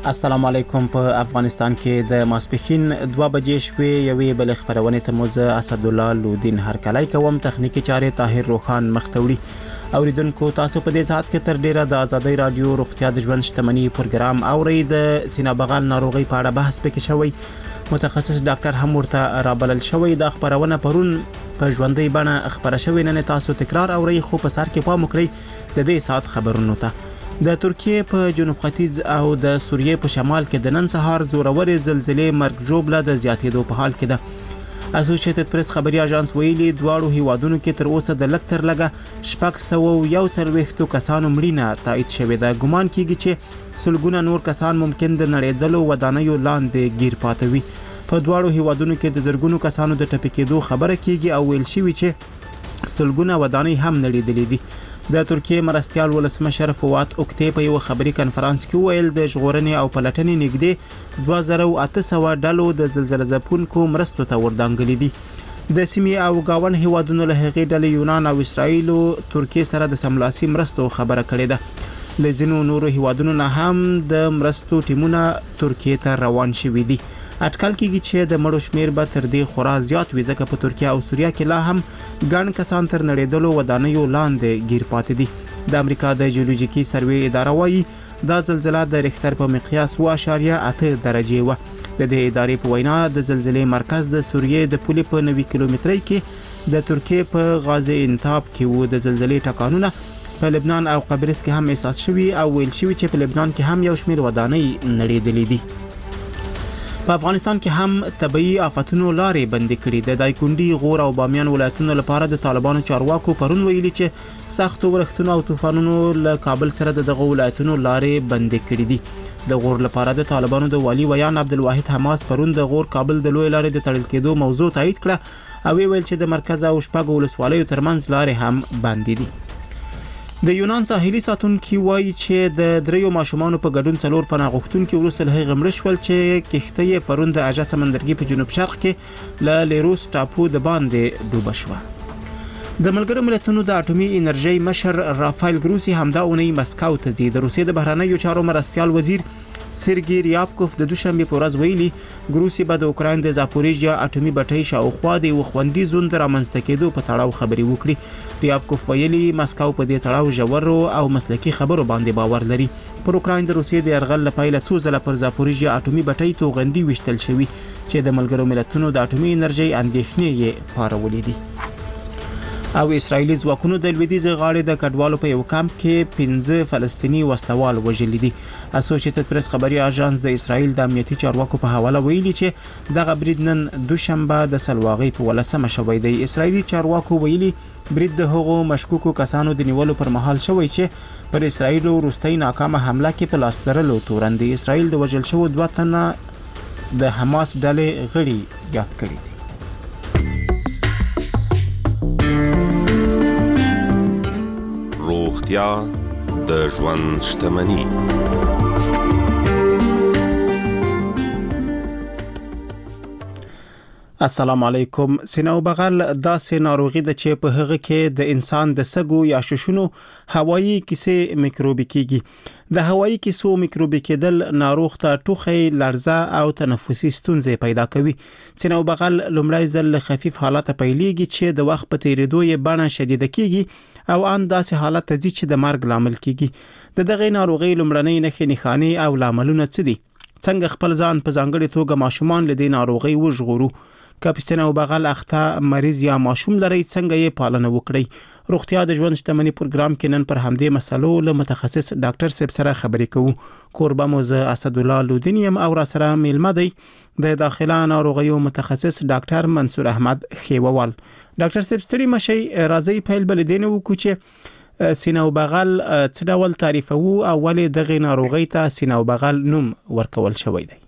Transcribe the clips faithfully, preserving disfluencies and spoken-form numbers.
السلام علیکم. په افغانستان کې د ماسپښین دوه بجې شوې یوې بل خبرونه ته موزه اسد الله لودین هرکلای کوم. تخنیکی چارې طاهر روخان مختوړي. اوریدونکو تاسو په دې ساعت کې تر ډیره د ازادي رادیو روغتیا د ژوند شتمنۍ پروګرام اوري. د سینه بغل ناروغي په اړه بحث پکې شوی. متخصص ډاکټر هم ورته رابلل شوی. د خبرونه پرون په ژوندۍ بڼه خبره شوی. نن تاسو تکرار اوري خو په سر کې پام وکړئ د دې ساعت خبرونو ته. د ترکیه په جنوب ختیځ او د سوریې په شمال کې د نن سهار زورورې زلزلې مرګ ژوبله د زیاتېدو په حال کې ده. اسوسییټډ پریس خبري اژانس ویلي دواړو هیوادونو کې تر اوسه د لکتر لګه شپږ سوه یو څلوېښتو کسانو مړینه تایید شوې ده. ګمان کیږي چې سلګونه نور کسان ممکن د نړیدلو ودانیو لاندې گیر پاتې وي. په دواړو هیوادونو کې د زرګونو کسانو د ټپي کېدو خبره کیږي او ویل شوی چې سلګونه ودانۍ هم نړیدلې دي. د ترکیه مرستيال ولسمشر فواد اوکتې په یو خبري کانفرنس کې ویل د ژغورنې او پلټنې نږدې دوه زره او اته سوه ډلو د زلزلې ځپونکو مرستو ته وردانګلې دي. د سیمې او گاون هیوادونو له هغې ډلې یونان او اسرائیل ترکیه سره د سملاسي مرستو خبره کړې ده. له ځینو نورو هیوادونو نه هم د مرستو ټیمونه ترکیه ته روان شوي دي. اټکل کېږي چې د مړو شمیر به تر دې خورا زیات وي ځکه په ترکیه او سوریه کې لا هم ګڼ کسان تر نړیدلو ودانیو لاندې گیر پاتې دي. د امریکا د جیولوژیکي سروې اداره وايي دا زلزلہ د ریختر په مقیاس و اشاریه اته درجې و. د دې ادارې په وینا د زلزلې مرکز د سوریې د پولې په نوي کیلومترۍ کې د ترکیه په غازی انتاب کې و. د زلزلې ټکانونه په لبنان او قبرص کې هم احساس شوي او ویل شوی چې په لبنان کې هم یو شمیر ودانۍ نړیدلې دي. په افغانستان کې هم طبيعي آفتونو لارې بندې کړې. د دایکندي، غور او بامیان ولایتونو لپاره د طالبانو چارواکو پرون ویلي چې سختو ورښتونو او طوفانونو له کابل سره د دغه ولایتونو لارې بندې کړې دي. د غور لپاره د طالبانو د والی ویان عبدالواحد حماس پرون د غور کابل د لوی لارې د تړل کېدو موضوع تایید کړه او ویل چې د مرکز او شپږ ولسوالیو ترمنځ لارې هم بندې دي. د یونان ساحلي ساتونکي وایي چې د دریو ماشومانو په ګډون څلور پناه غوښتونکي وروسته له هغې مړه شول چې کښتۍ پرون د اژه سمندرګي په جنوب شرق کې له لیروس ټاپو د باندې ډوبه شوه. د ملګرو ملتونو د اټومي انرژي مشر رافایل ګروسی همدا اونۍ مسکو ته ځي. د روسیې د بهرنیو چارو مرستيال وزیر سرګي ریابکوف د دوشنبه په ورځ ویلي ګروسی به د اوکراین د زاپوریژیا اټومي بټۍ شاوخوا د وخوندي زون د رامنځته کېدو په تړاو خبري وکړي. ریابکوف ویلي مسکو په دې تړاو ژورو او مسلکي خبرو باندې باور لري. پر اوکراین د روسیې د يرغل لپاره څو ځله پر زاپوریژیا اټومي بټۍ توغندي وشتل شوی چې د ملګرو ملتونو د اټومي انرژي اندېښنې یې پارولې دي. او اسرایلی ځواکونو د لویدیځ غاړې د کډوالو په یو کمپ کې پنځه فلسطینی وسلوال وژلي دي. اسوسییټډ پریس خبري اژانس د اسرایل د امنیتي چارواکو په حواله ویلي چې دغه برید نن دوشنبه د سلواغۍ په ولسمه شوی دی. اسرایلی چارواکو ویلي برید د هغو مشکوکو کسانو د نیولو پر مهال شوی چې پر اسرایل وروستۍ ناکامه حمله کې په لاس لرلو تورن د اسرایل د وژل شوو دوه تنه د حماس ډلې غړي یاد کړي دي. روغتیا د ژوند شتمني. السلام علیکم. سینه او بغل داسې ناروغي ده چې په هغه کې د انسان د سږو یا ششونو هوایی کیسې میکروبي کیږي. د هوایی کیسو میکروبي کېدل ناروغ ته ټوخی، لرزه او تنفسي ستونزې پیدا کوي. سینه او بغل لومړی ځل خفیف حالت پیلېږي چې د وخت په تیریدو یې بڼه شدیده کیږي او ان داسې حالت ته ځي چې د مرګ لامل کیږي. د دغه ناروغي لومړنۍ نښې نښانې او لاملونه څه دي؟ څنګه خپل ځان په ځانګړي توګه ماشومان له دې ناروغي وژغورو؟ کپسینه او بغل اخته مریض یا ماشوم لري څنګه یې پالنه وکړي؟ روغتیا د ژوند شتمنۍ پروګرام کې نن پر همدې مسلو له متخصص ډاکټر صاحب سره خبرې کوو. کوربه موزه اسد الله لودینیم او را سره میلمه دی د داخله ناروغیو متخصص ډاکټر منصور احمد خیووال. ډاکټر صاحب ستړي مشي راځي پیل بل دینه وکړو چې سینه او بغل څه ډول تعریفوو او ولې دغه ناروغي ته سینه او بغل نوم ورکول شوی دی؟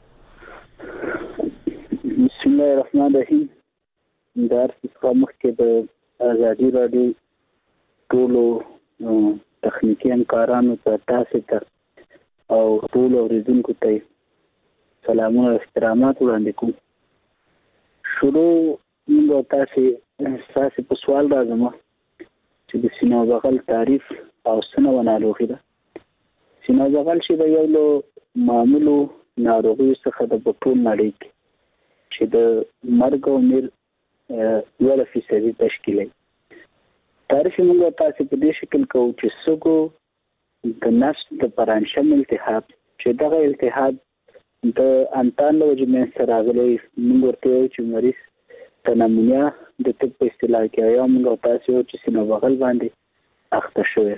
بسم الله الرحمن الرحیم. در څخه مخکې د ازادي رادیو ټولو تخنیکی همکارانو ته تاسو ته او ټول اوریدونکو ته سلامونه او احترامات وړاندې کوم. شروع موږ تاسو تاسو په سوال راځم چې د سینه او بغل تعریف او څه نوع ناروغي ده. سینه او بغل چې د یو معمولو ناروغیو څخه د ټول نړۍ کې چې د مرګ او میر یو فیصدي تشکیلوي. تعریف موږ تاسو په دې شکل کوو چې سږو د نسج د پرانشم التهاب چې دغه التهاب د انتان له وجې منځته راغلی، موږ ورته وایو چې مریض ته نمونیا د طب په اصطلاح کې یا موږ تاسو وایو چې سینه بغل باندې اخته شوی،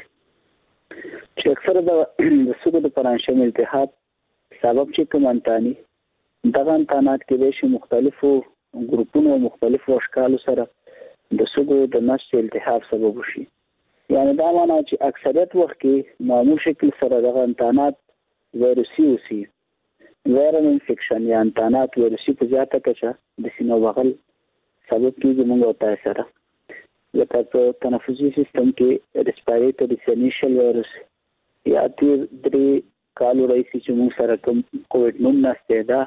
چې اکثره د سږو د پرانشم التهاب سبب چې کوم انتاني دغه انتانات کې د مختلفو ګروپونو او مختلفو اشکالو سره د سږو د نسج التهاب سبب شي. یعنی دا معنی چې اکثریت وخت کې معمول شکل سره دغه انتانات ویروسي اوسي، وایرل انفیکشن یا انتانات ویروسي په زیاته کچه د سینه بغل سبب کېږي. موږ او تاسو سره لکه په تنفسي سیستم کې ریسپیریټري سینیشل وایرس یا تیر درې کالو راځي چې موږ سره کوم کووډ ناینټین دا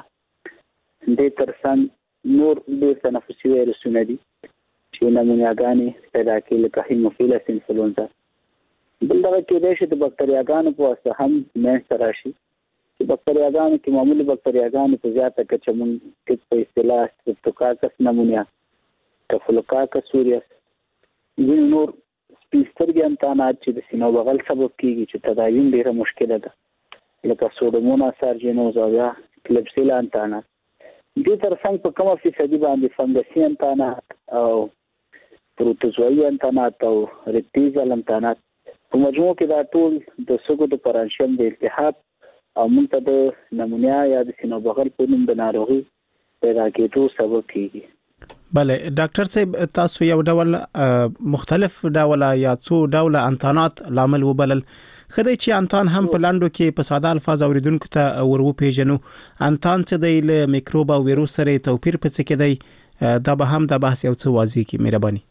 د ترڅنګ نور ډېر تنفسي وایرسونه دي چې نمونیاګانې پیدا کوي لکه هیموفیلس انفلونزا. بل دغه کېدای شي د بکتریاګانو په واسطه هم منځته راشي چې بکتریاګانو کې معمولي بکتریاګانې په زیاته کچه موږ په اصطلاح سترپټوکاکس نمونیا، ټفلوکاکس اوریس، ځینې نور سپین سترګې انتانات چې د سینه بغل سبب کېږي چې تداوی ډېره مشکله ده لکه سوډوموناس ارجینوز او یا کلپسیلا انتانات. دې ترڅنګ په کومه فیصدي باندې فنګسي انتانات او پروتوزوایي انتانات او ریپټیزل انتانات په مجموع کې دا ټول د سږو د پرانشم د التهاب او موږ ته د نمونیا یا د سینه بغل په نوم د ناروغي پیدا کېدو سبب کېږي. بله ډاکټر صاحب، تاسو یو ډول مختلف ډول یا څو ډول انتانات لامل وبلل، خدای چې انتان هم په لاندو کې په ساده الفاظ اوریدونکو ته ورو پیژنو. انتان څه دی، له میکروب او ویروس سره توپیر په څه کې دی؟ دا به هم د بحث یو څه واضح کی مهرباني.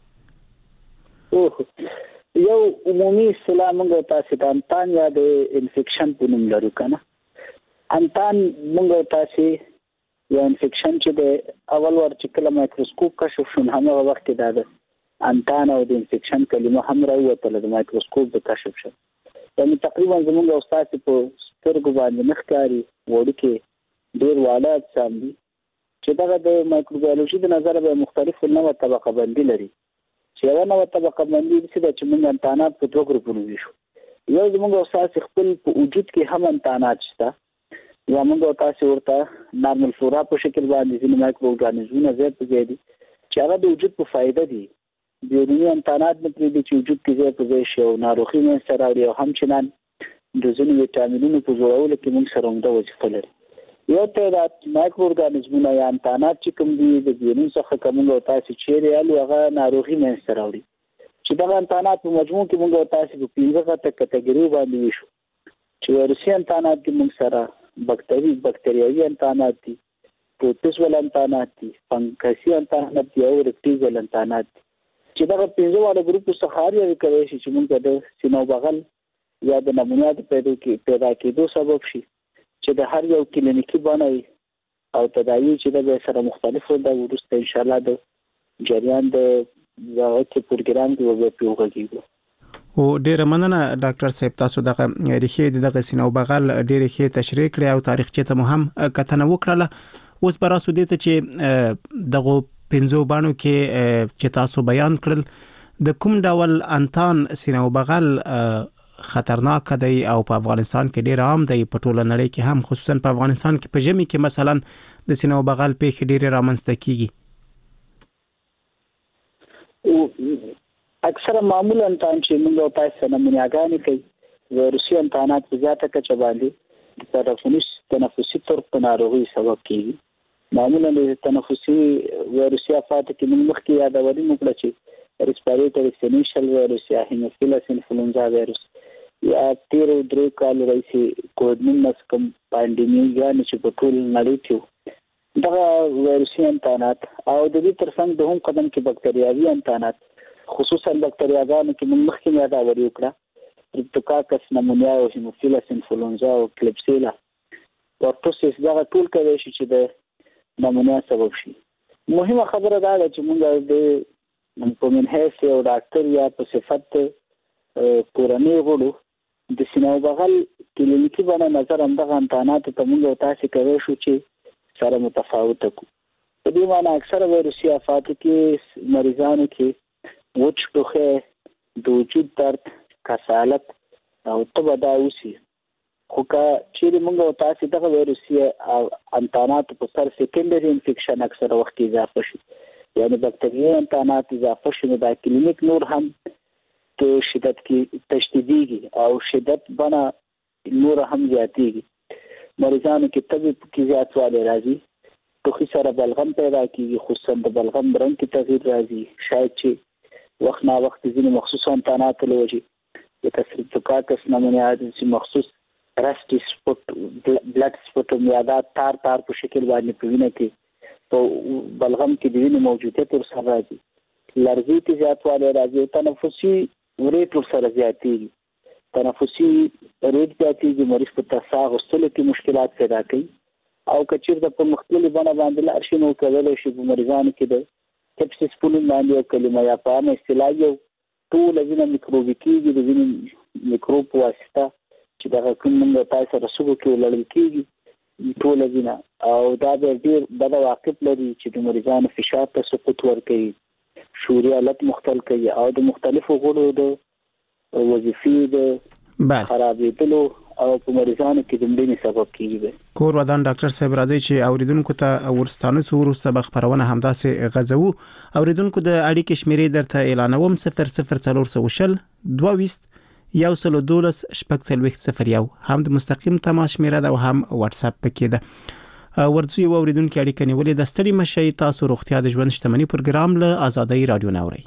اوه یو عمومي اصطلاح موږ تاسو ته انتان یا د انفیکشن په نوم لرو کنه. انتان موږ تاسو یا انفیکشن چې د اول ور چې کله مایکروسکوپ کشف شون هغه وخت کې دا انتان او د انفیکشن کلمه هم راوته د مایکروسکوپ د کشف شو. یعنی تقریبا زموږ استاد په سترګو باندې مخکاري وړي کې ډیر واړه اجسام دي چې دغه د مایکروبیولوژي د نظر به مختلف نوع طبقه بندي لري. چې یو نوع طبقه بندي چې د موږ انتانات په دوه ګروپونو ویشو. یو زموږ استاد خپل په وجود کې هم انتانات شته، یا موږ تاسو ورته نارمل فلورا په شکل باندې ځینې مایکرو ارګانیزمونه زیات په دي چې هغه د وجود په فائدہ دي. بیرونی انتانات نه پرې چې وجود کې زیات په ځای شي او ناروغي منځ ته راوړي او همچنان د ځینو ویټامینونو په جوړولو کې موږ سره عمده وظیفه لري. یو تعداد مایکرو ارګانیزمونه یا انتانات چې کوم دي د بیرون څخه کوم او تاسو چیرې الو هغه ناروغي منځ ته راوړي، چې دغه انتانات په مجموع کې موږ تاسو په پنځه کټګوري باندې ویشو چې ویروسي انتانات کې موږ سره بکتری بکتریاوي انتانات دي، پروتوزوال انتانات دي، فنګسي انتانات دي او ریپټیزل انتانات دي. چې دا پنځه واړه ګروپ څخه هر یو کوي چې موږ د سینه بغل یا د نمونیا د پیدا کې پیدا کېدو سبب شي چې د هر یو کلینیکي باندې او تداوی چې د سره مختلفو د ورسته ان شاء الله د جریان د زاویه پروګرام کې وګورئ پیوږي. او ډیره مننه ډاکټر صاحب، تاسو دغه ریښې دغه سینه بغل ډیره ښه تشریح کړې او تاریخچه ته هم کتنه وکړه. اوس براسو دې ته چې دغه پنځو باندې کې چې تاسو بیان کړل د کوم ډول انتان سینه بغل خطرناک دی او په افغانستان کې ډیر عام دی، په ټوله نړۍ کې هم خصوصا په افغانستان کې په ژمي کې مثلا د سینه بغل پیښې ډیر رامنځته کیږي؟ اکثره معمولا انتان چې موږ تاسو نمونیاګانې کوي ویروسي انتانات په زیاته کچه باندې د تنفسي تنفسي طرق ناروغي سبب کیږي. معمولا د تنفسي ویروسي افات کې موږ مخکې یادولې موږ چې ریسپیریټري سینیشل وایرس یا هیموفیلس انفلونزا وایرس یا تیر درې کال راځي کووډ ناینټین کوم پاندیمي یعنی چې په ټول نړۍ کې دغه ویروسي انتانات او د دې ترڅنګ د هم قدم کې بکتریاوي انتانات خصوصا بکتریاګانو کې موږ مخکې یادولې وکړه سترپټوکاکس نمونیا او هیموفیلس انفلونزا او کلپسیلا ورټوسیس دغه ټول کوي چې د نمونیا سبب شي. مهمه خبره دا ده چې موږ د په منحیث یو ډاکټر یا په صفت کورنۍ غړو د سینه بغل کلینیکی باندې نظر همدغه امتحاناتو ته موږ تاسو کوي شو چې سره متفاوت کو په دې معنی اکثره وایروسي آفاتو کې مریضانو کې وچ ټوخه د وجود درد کسالت او تبدا اوسي خو که چیرې موږ تاسو دغه وایروسي امتحاناتو په سر سیکنډري انفیکشن اکثره وخت اضافه شي یعنی بکټریايي امتحانات اضافه شي نو دا کلینیک نور هم کې شدت کې تشدیديږي او شدت بنا نور هم زیاتېږي مریضانو کې طبي کې زیاتوالی راځي ټوخي سره بلغم پیدا کیږي خصوصا د بلغم رنګ کې تغییر راځي شاید چې وخت نا وخت ځینې مخصوص امتحانات لوجي د سترپتوکاکس نمونیات چې مخصوص رسټي سپوت بلډ سپوت میادات تار تار په شکل باندې پوینه کې په بلغم کې د وینې موجودیت ور سره راځي لرزي کې زیاتوالی راځي تنفسي ریټ ور سره زیاتېږي تنفسي ریټ زیاتېږي مریض په تسا غوستلو کې مشکلات پیدا کوي او کچیر د په مختلفو بڼه باندې لار شي نو کولای شي په مریضانو کې د سپسیس په نوم باندې یو کلمه یا په عامه اصطلاح یو ټول وینه میکروبي کېږي د وینې میکروب په واسطه چې دغه کوم موږ تاسو سره سوګو کې لړل کېږي ټول وینه او دا د ډېر بد عواقب لري چې د مریضانو فشار ته سقوط ورکوي شوري حالت مختل کوي او د مختلفو غړو د وظیفې د خرابېدلو او په مریضانو کې د مړینې سبب کیږي. کور ودان ډاکټر صاحب راځي چې اوریدونکو ته ورستانه سور سبق خبرونه همداسې غزو اوریدونکو د اړیکې شمیرې درته اعلانوم صفر صفر څلور شل دوه یو سل دولس شپږ څلوېښت صفر یو هم د مستقیم تماس شمیره ده او هم واتس اپ پکې ده. ورځي و اوریدونکو اړیکه نیولې د ستړي مشي تاسو روغتیا د ژوند شتمنۍ پروګرام له آزادۍ رادیو ناوړي.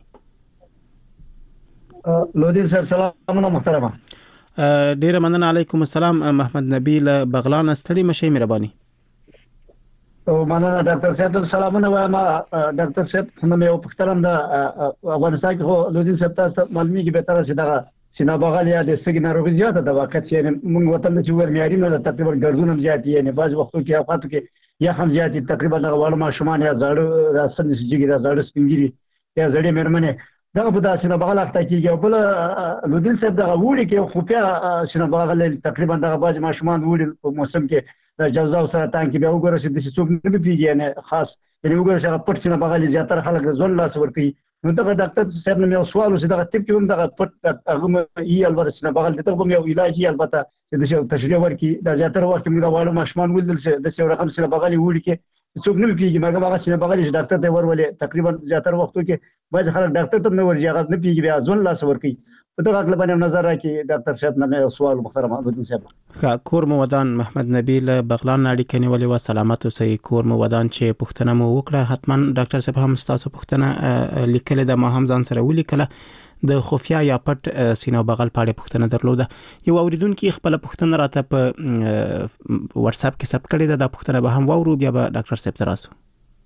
لودین سر سلام محترمه. ډیر مننه. علیکم السلام. محمد نبیل بغلان ستړي مشي مهرباني. او مننه ډاکټر صاحب سلامونه وایم. ډاکټر صاحب نو یو پخترم د افغانستان کې لودین صاحب تاسو معلومي کې به تر څه دغه سینا بغل یا د سګ ناروغي زیاته د واقعیت چې موږ وطن چې ور معیاري نه تقریبا ګرځون زیات یې نه باز وختو کې اوقاتو کې یا هم زیات تقریبا د غوړ ما شومان یا زړه راستل سجګي دا زړه سپینګيري یا زړه مرمنه دا په داسې نه بغل اخته کېږي بل لودین صاحب دغه وړي کې خو په سینا بغل تقریبا دغه باز ما شومان وړي په موسم کې د جوزا او سرطان کې به وګورئ چې د څوک نه پیږي نه خاص یعنی وګورئ چې پټ سینا بغل زیاتره خلک ځول لاس ورکي نو دغه ډاکټر صاحب نو یو سوال وسه دغه تپ کې هم دغه پټ هغه یې البته سینا بغل ته کوم یو علاج یې البته چې د تشریح ورکی د زیاتره وخت موږ غواړو ماشومان ولدل چې د څو رقم سینا بغل وړي کې څوک نه پیږي مګر هغه سینا بغل چې ډاکټر ته ورولې تقریبا زیاتره وختو کې باز خلک ډاکټر ته نه ورځي هغه نه پیږي بیا ځول لاس ورکی په دغه اړه باندې نظر راکړي ډاکټر صاحب نه یو سوال محترم لودین صاحب. ښه کور مو ودان محمد نبیل بغلان اړیکه نیولې و سلامت اوسئ. کور مو ودان چې پښتنه مو وکړه حتما ډاکټر صاحب هم تاسو پښتنه لیکل د ما هم ځان سره ولیکله د خفیا یا پټ سینو بغل پاړې پښتنه درلوده. یو اوریدونکو خپل پښتنه راته په واتس اپ کې ثبت کړی دا پښتنه به هم وورو بیا به ډاکټر صاحب تراسو.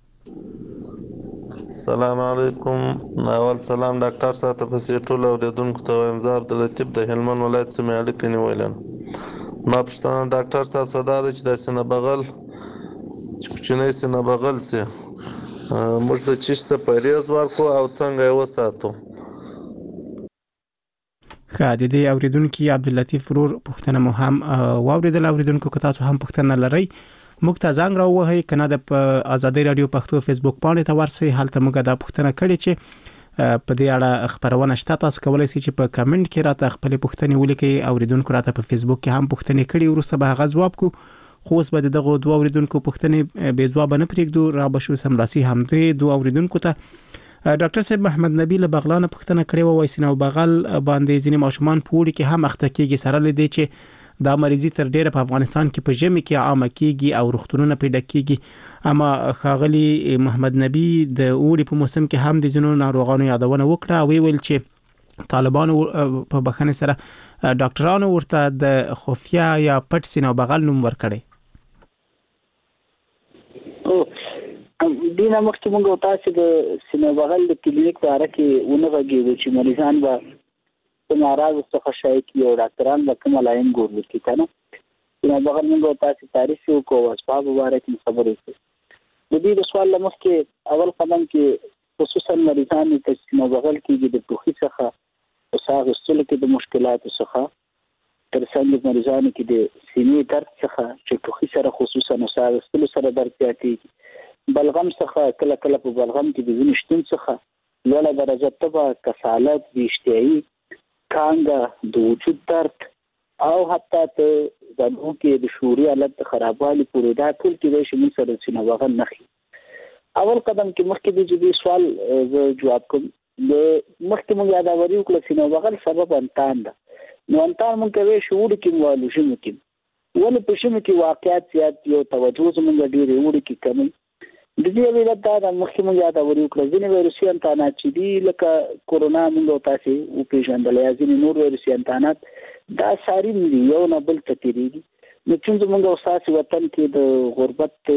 السلام علیکم. اول سلام ډاکټر صاحب ته په ټول اوریدونکو ته وایم زه عبداللطیف د هلمند ولایت څخه اړیکه نیولم. ما پښتنه ډاکټر صاحب صدا ده چې د سینه بغل چې کوچنی سینه بغل سي موږ د چیش څخه پریز ورکو او څنګه یې وساتو. ښه د دې اوریدونکو عبداللطیف ورور پښتنه مو هم واوریدل. اوریدونکو که تاسو هم پښتنه لرئ موږ ته زنګ راووهئ کنه د آزادۍ رادیو پښتو فیسبوک باندې ته ورسئ هلته موږ دا پښتنه کړي چې په دې اړه خبرونه شته تاسو کولای شئ چې په کمنټ کې راته خپل پښتنې ولیکئ. اوریدونکو راته په فیسبوک کې هم پښتنې کړي ورسره به هغه جواب کو خو اوس به دغه دوه اوریدونکو پښتنې به جواب نه پرېږدو را بشو سملاسي هم دې دوه اوریدونکو ته ډاکټر صاحب محمد نبیل بغلان پښتنه کړي وای سینو بغل باندې ځینې ماشومان پوری کې هم اخته کېږي سره لدی چې دا مریضي تر ډیره په افغانستان کې په ژمي کې عامه کیږي او روغتونونه پیدا کیږي. اما خاغلی محمد نبی د اوړي په موسم کې هم د ځینو ناروغانو یادونه وکړه او ویل چې طالبانو په بخښنې سره ډاکټرانو ورته د خفیا یا پټ سینو بغل نوم ورکړي. او دینه مخکې موږ تاسو د سینو بغل د کلینیک په اړه کې ونه غږیږو چې مریضان به کوم اراز څخه شای کی او ډاکټران به کوم لاین ګورل کی کنه نو بغیر موږ تاسو تعریف وکړو او اسباب مبارک خبرې کوي. د دې سوال لمخ کې اول قدم کې خصوصا مریضان چې نو بغیر کې د ټوخي څخه او ساغ استل کې د مشکلات څخه ترڅنګ مریضانو کې د سینې درد څخه چې ټوخي سره خصوصا نو ساه اخیستلو سره درد زیاتېږي، بلغم څخه کله کله په بلغم کې د وینې شتون څخه لوړه درجه تبه، کسالت، بېاشتهایي، کانګه، د وجود درد او حتی ته زموږ کې د شعوري حالت د خرابوالي پورې دا ټول کېدای شي موږ سره د سینه بغل نښې. اول قدم کې مخکې د جدي سوال زه جواب کوم. د مخکې موږ یاداوري وکړه سینه بغل سبب انتان ده. نو انتان موږ کوي شعور کې مو لوژنو کې ولې په شمو کې واقعیت زیات یو توجه زموږ ډېرې وړي کې کمی. د دې علت دا د مخکې موږ یاداوري وکړه ځینې ویروسي انتانات چې دي لکه کورونا موږ تاسو وپېژندل یا ځینې نور ویروسي انتانات دا ساري دي یو نه بل ته تېرېږي. نو چې زموږ اوساسي وطن کې د غربت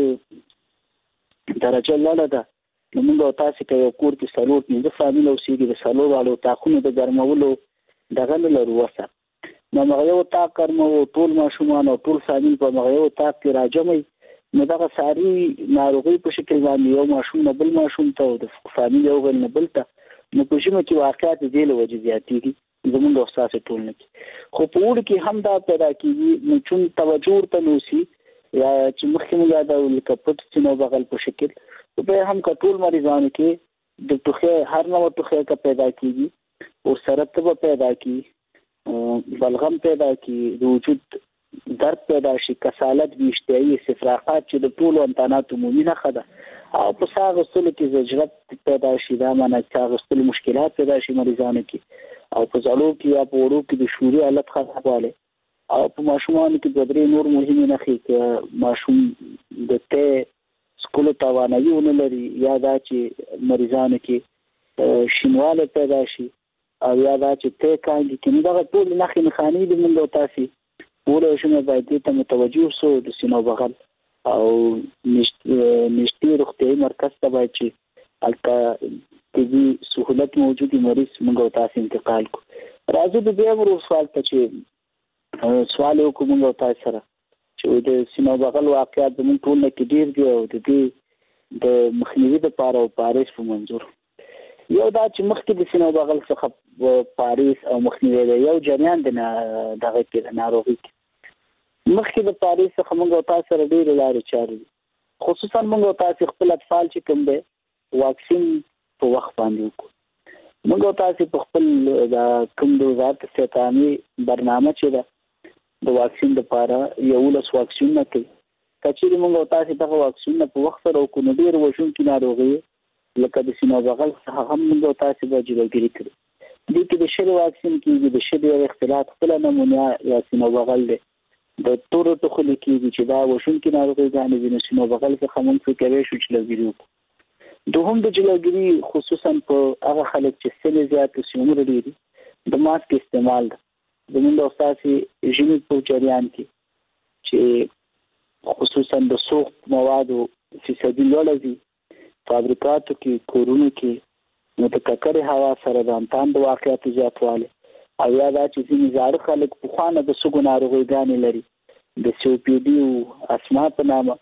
درجه لوړه ده، نو موږ تاسو ته یو کور کې څلور پنځه فامیل اوسېږي، د څلور والو تاقونو د ګرمولو دغه نه لرو وسه. نو هغه یو تاق ګرمو ټول ماشومان او ټول فامیل په هغه یو تاق کې راجمعي، نو دغه ساري ناروغي په شکل باندې یو ماشوم نه بل ماشوم ته او د فامیل یو بل نه بل ته، نو په ژمي کې واقعیت دې له وجې زیاتېږي زموږ احساس ټولنه کې. خو په اوړي کې هم دا پیدا کېږي، نو چون توجه ورته نوسي یا چې مخکې موږ یادول لکه پټ سینه بغل په شکل، په هم که ټول مریضانو کې د ټوخۍ هر نوع ټوخۍ که پیدا کېږي او سره تبه پیدا کېږي، بلغم پیدا کېږي، د وجود درد پیدا شي، کسالت، بېاشتهایي، استفراغات چې د ټولو انتاناتو عمومي نښه ده، او په ساه اخیستلو کې زجرت پیدا شي، دا معنی چې ساه اخیستلو مشکلات پیدا شي مریضانو کې، او په زړو کې یا په وړو کې د شعوري حالت خرابوالی، او په ماشومانو کې دوه درې نور مهمې نښې که ماشوم د تی څښلو توانایي ونه لري، یا دا چې مریضانو کې شینوالی پیدا شي، او یا دا چې تی کانګي کې، نو دغه ټولې نښې نښانې دي. موږ او تاسې وړی شو باید دې ته متوجه اوسو. د سینو بغل او نږدې روغتیایي مرکز ته باید چې هلته طبي سهولت موجودي مریض موږ او تاسې انتقال کړو. راځو د بیا ورو سوال ته چې سوال وکړو موږ او تاسې سره چې د سینو بغل واقعیت زموږ ټولنه کې ډېر دي، او د دې د مخنیوي دپاره او پارېز په منظور یو دا چې مخکې د سینو بغل څخه پارېز او مخنیوي دی، یو جریان د دغه کې د ناروغي کې مخکې د پارېز څخه موږ او تاسې سره ډېرې لارې چارې دي، خصوصا موږ او تاسې خپل اطفال چې کوم دی واکسین په وخت باندې وکړو. موږ او تاسې په خپل د کوم د وزارت صحت عامې برنامه چې ده د واکسین دپاره یولس واکسینونه کوي. که چېرې موږ او تاسې دغه واکسینونه په وخت سره وکړو نو ډېرې وژونکي ناروغۍ لکه د سینو بغل څخه هم موږ او تاسې به جلوګیري کړو. دې کې د شلو واکسین کېږي، د شلو یو اختلاط خپله نمونیا یا سینو بغل دی، د تورو ټوخلي کېږي چې دا وژونکي ناروغۍ دي، نو سینو بغل څخه موږ څه کولی شو جلوګیري وکړو. دوهم د جلوګیري خصوصا په هغه خلک چې سن زیات سي عمر لري د ماسک استعمال ده. زموږ د استاسي ژمي په جریان کې چې خصوصا د سوخت موادو فیصدي لوړه دي، فابریکاتو کې، کورونو کې، نو د ککړې هوا سره د انتان د واقعیاتو زیاتوالی، او یا دا چې ځینې زاړه خلک پخوانه د سږو ناروغیګانې لري، د سی او پي ډي او اسما په نامه،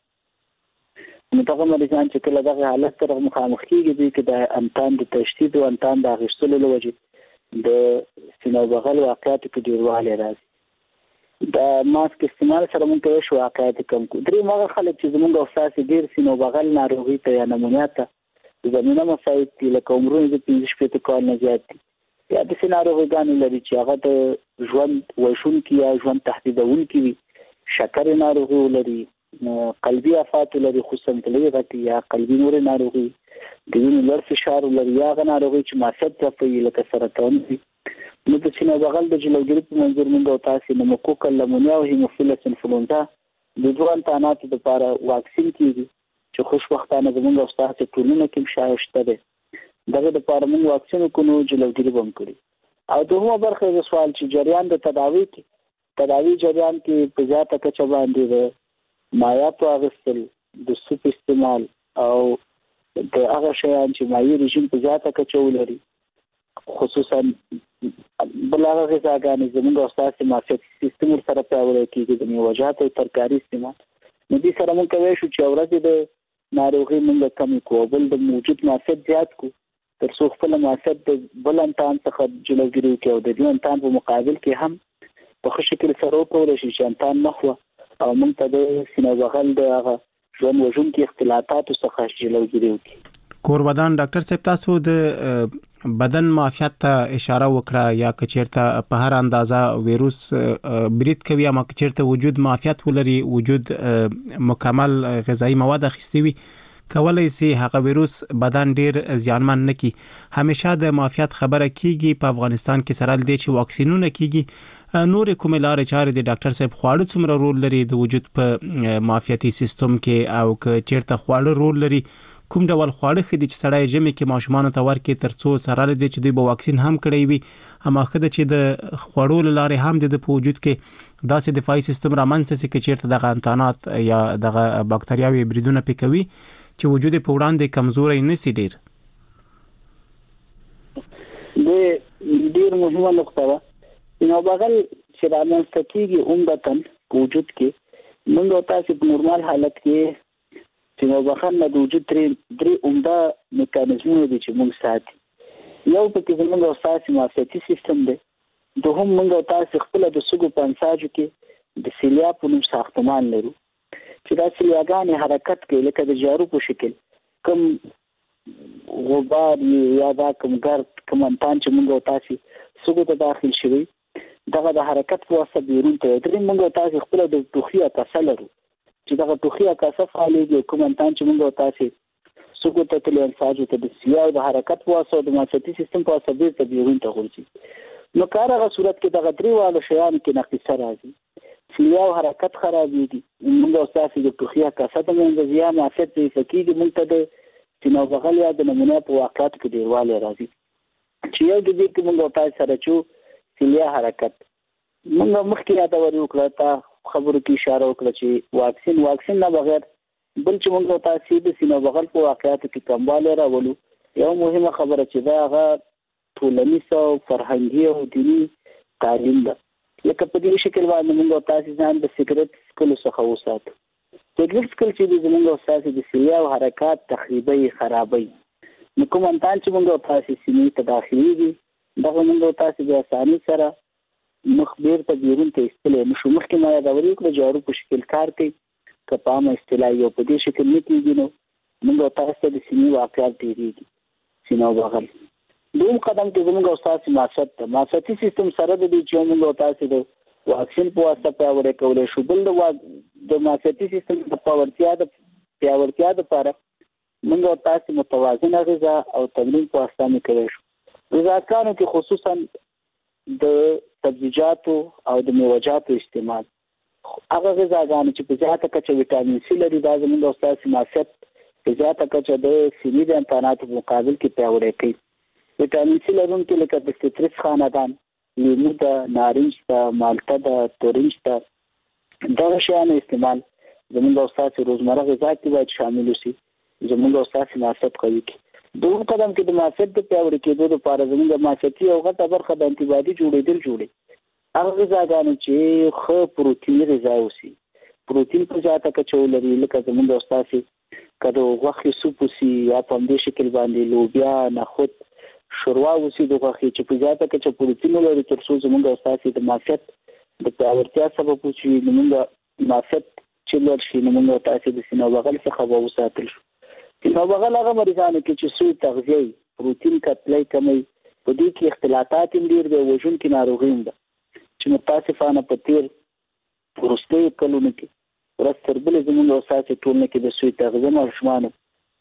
نو دغه مریضان چې کله دغه حالت سره مخامخ کېږي دوی کې د انتان د تشدید او انتان د اخیستلو له وجې د سینو بغل واقعیاتو کې ډېروالی راځي. د ماسک استعمال سره موږ کولی شو واقعیت کم کړو. درېیم هغه خلک چې زموږ او ستاسې ډېر سینو بغل ناروغي ته یا نمونیا ته زمینه مساعد دي، لکه عمرونه د پنځه شپېته کال نه زیات دي، یا داسې ناروغیګانې لري چې هغه د ژوند وژونکي یا ژوند تهدیدونکي وي، شکرې ناروغي ولري، قلبي آفات لري، خصوصا تلوي غټي یا قلبي نورې ناروغي، د وینې لوړ فشار لري، یا هغه ناروغي چې معافیت ځپوي لکه سرطان وي. نو د سینو بغل د جلوګیري په منظور موږ او تاسې نموکوکل لمونیا او هیموفیلس انفلونزا د دوه انتاناتو دپاره واکسین کېږي چې خوشبختانه زموږ او ستاسې ټولنه کې هم شایع شته دی. دغه دپاره موږ واکسین وکړو نو جلوګیري به هم کړي. او دوهمه برخه د سوال چې جریان د تداوي کې تداوي جریان کې په زیاته کچه باندې د مایعاتو اخیستل، د سوپ استعمال او د هغه شیان چې مایع رژیم په زیاته کچه ولري، خصوصا بل هغه غذاګانې زموږ او ستاسې معافیت سیستم ورسره پیاوړی کېږي، د میوهجاتو او ترکاري استعمال، نو دې سره موږ کولی شو چې ورځې د ناروغۍ موږ کمې کړو او بل د موجود معافیت زیات کړو تر څو خپله معافیت د بل انتان څخه جلوګیري وکړي او د دې انتان په مقابل کې هم په ښه شکل سره وکولی شي چې امتحان مخ وه او موږ ته د سینه بغل د هغه ژوند وژونکي اختلاطاتو څخه جلوګیري وکړي. کوربدان ډاکټر صاحب تاسو د بدن معافیت ته اشاره وکړه یا که چیرته په هر اندازه ویروس برید کوي یا که چیرته وجود معافیت ولري وجود مکمل غذایی مواد اخیستي وي کولای شي هغه ویروس بدن ډیر زیانمن نه کی. همیشه د معافیت خبره کیږي په افغانستان کې سره د چې واکسینونه کیږي نور کومه لارې چارې د ډاکټر صاحب خواړه څومره رول لري د وجود په معافیتي سیستم کې او که چیرته خواړه رول لري کوم ډول خواړه خدي چې سړی جمع کې ماشومان ته ورکې ترڅو سره لري چې دوی به واکسین هم کړی وي اما خدای چې د خواړو لارې هم د په وجود کې داسې دفاعي سیستم رامنځته سي چې چیرته د انتانات یا د باکتریاوي بریدونه پکوي چې وجود په وړاندې کمزوري نه سي. ډیر د ډیر مهمه نقطه ده نو بغل چې رامنځته کیږي عمدتاً وجود کې موږ تاسو په نورمال حالت کې چې نو بخنه د وجود درې درې عمده میکانیزمونه دي چې موږ ساتي. یو پکې زموږ اساسي معافیتي سیستم دی، دوهم موږ تاسو خپل د سګو پنساجو کې د سیلیا په نوم ساختمان لرو چې دا سیلیاګانې حرکت کوي لکه د جارو په شکل کوم غبار یا دا کوم ګرد کوم انتان چې موږ تاسو سګو ته داخل شوي دغه د حرکت په واسطه بیرون ته درې موږ تاسو خپل د ټوخي اکاسه لرو چې دغه ټوخي اکاسه فعالېږي کوم انتان چې موږ تاسو سګو ته تلین ساجو ته د سیلیا د حرکت په واسطه د معافیتي سیستم په واسطه بیرته بیرون ته غورځي. نو کارغه صورت کې دغه درې واړه شیان کې نقص راځي، سیلیا او حرکت خرابېږي، موږ تاسو د ټوخي اکاسه ته موږ زیات معافیت ضعیف کېږي، موږ ته د سینو بغل یا د نمونه په واقعات کې ډیرواله راځي چې یو د دې کې موږ تاسو سره چې سیلیا حرکت موږ مخکې یاد ورکړه تا خبرو کې اشاره وکړه چې واکسین واکسین نه بغیر بل چې موږ تاسو د سینو بغل په واقعات کې کمواله راولو. یو مهمه خبره چې دا هغه ټولنیز او فرهنګي او دینی تعلیم ده. لکه په دې شکل باندې موږ تاسو ځان د سیګریټ سکلو څخه وساتو. سیګریټ سکل چې زموږ تاسو د سیلیا او حرکات تخریبي خرابي نو کوم انتان چې موږ تاسو سیمې ته داخليږي دا موږ تاسو د اساني سره مخبر ته بیرون ته استلې نشو. مخکې ما دا وری کړ جارو په شکل کار کوي کپامه استلای یو په دې شکل نه کیږي نو موږ تاسو د سیمې واقعات ډیریږي سینو بغل. دوم قدم کې زموږ استاد معافیت معافیتي سیستم سره د دې چې موږ تاسو د واکسین په واسطه پیاوړی کولای شو. بل د معافیتي سیستم د پیاوړتیا د پیاوړتیا لپاره موږ تاسو متوازنه غذا او تمرین په واسطه نه کوي شو. غذاګانو کې خصوصا د سبزیجاتو او د میوه‌جاتو استعمال هغه غذاګانو چې په زیاته کچه ویټامین سی لري دا زموږ تاسو معافیت په زیاته کچه د سینې د امکاناتو په مقابل کې پیاوړی کوي. ویټامین سی لرونکي لکه د سټریس خاندان لیمو د نارنج د مالټه د تورنج د دغه شیانو استعمال زموږ تاسو روزمره غذا کې باید شامل وي زموږ تاسو معافیت کوي. دوم قدم کې د معافیت د پیاوړي کېدو لپاره زموږ معافیتي او غټه برخه د انټي باډي جوړېدل جوړي هغه غذاګانې چې ښه پروتین غذا اوسي پروتین په زیاته کچه ولري لکه زموږ تاسو کدو غوښې سوپ وسي یا په دې شکل باندې لوبیا نخود شوروا وسی د غوښې چې په زیاته کچه پروتین لري تر څو زموږ تاسو د معافیت د پیاوړتیا سبب وشي زموږ معافیت چې لور شي زموږ تاسو د سینو بغل څخه وساتل شو. سینو بغل هغه مریضانو کې چې سوی تغذیه پروتین کتلې کمی په دې کې اختلاطات ډیر د وژن کې ناروغي ده چې متاسفانه په تیر ورسته کلونه کې ورستر بل زموږ تاسو ټولنه کې د سوی تغذیه ماشومان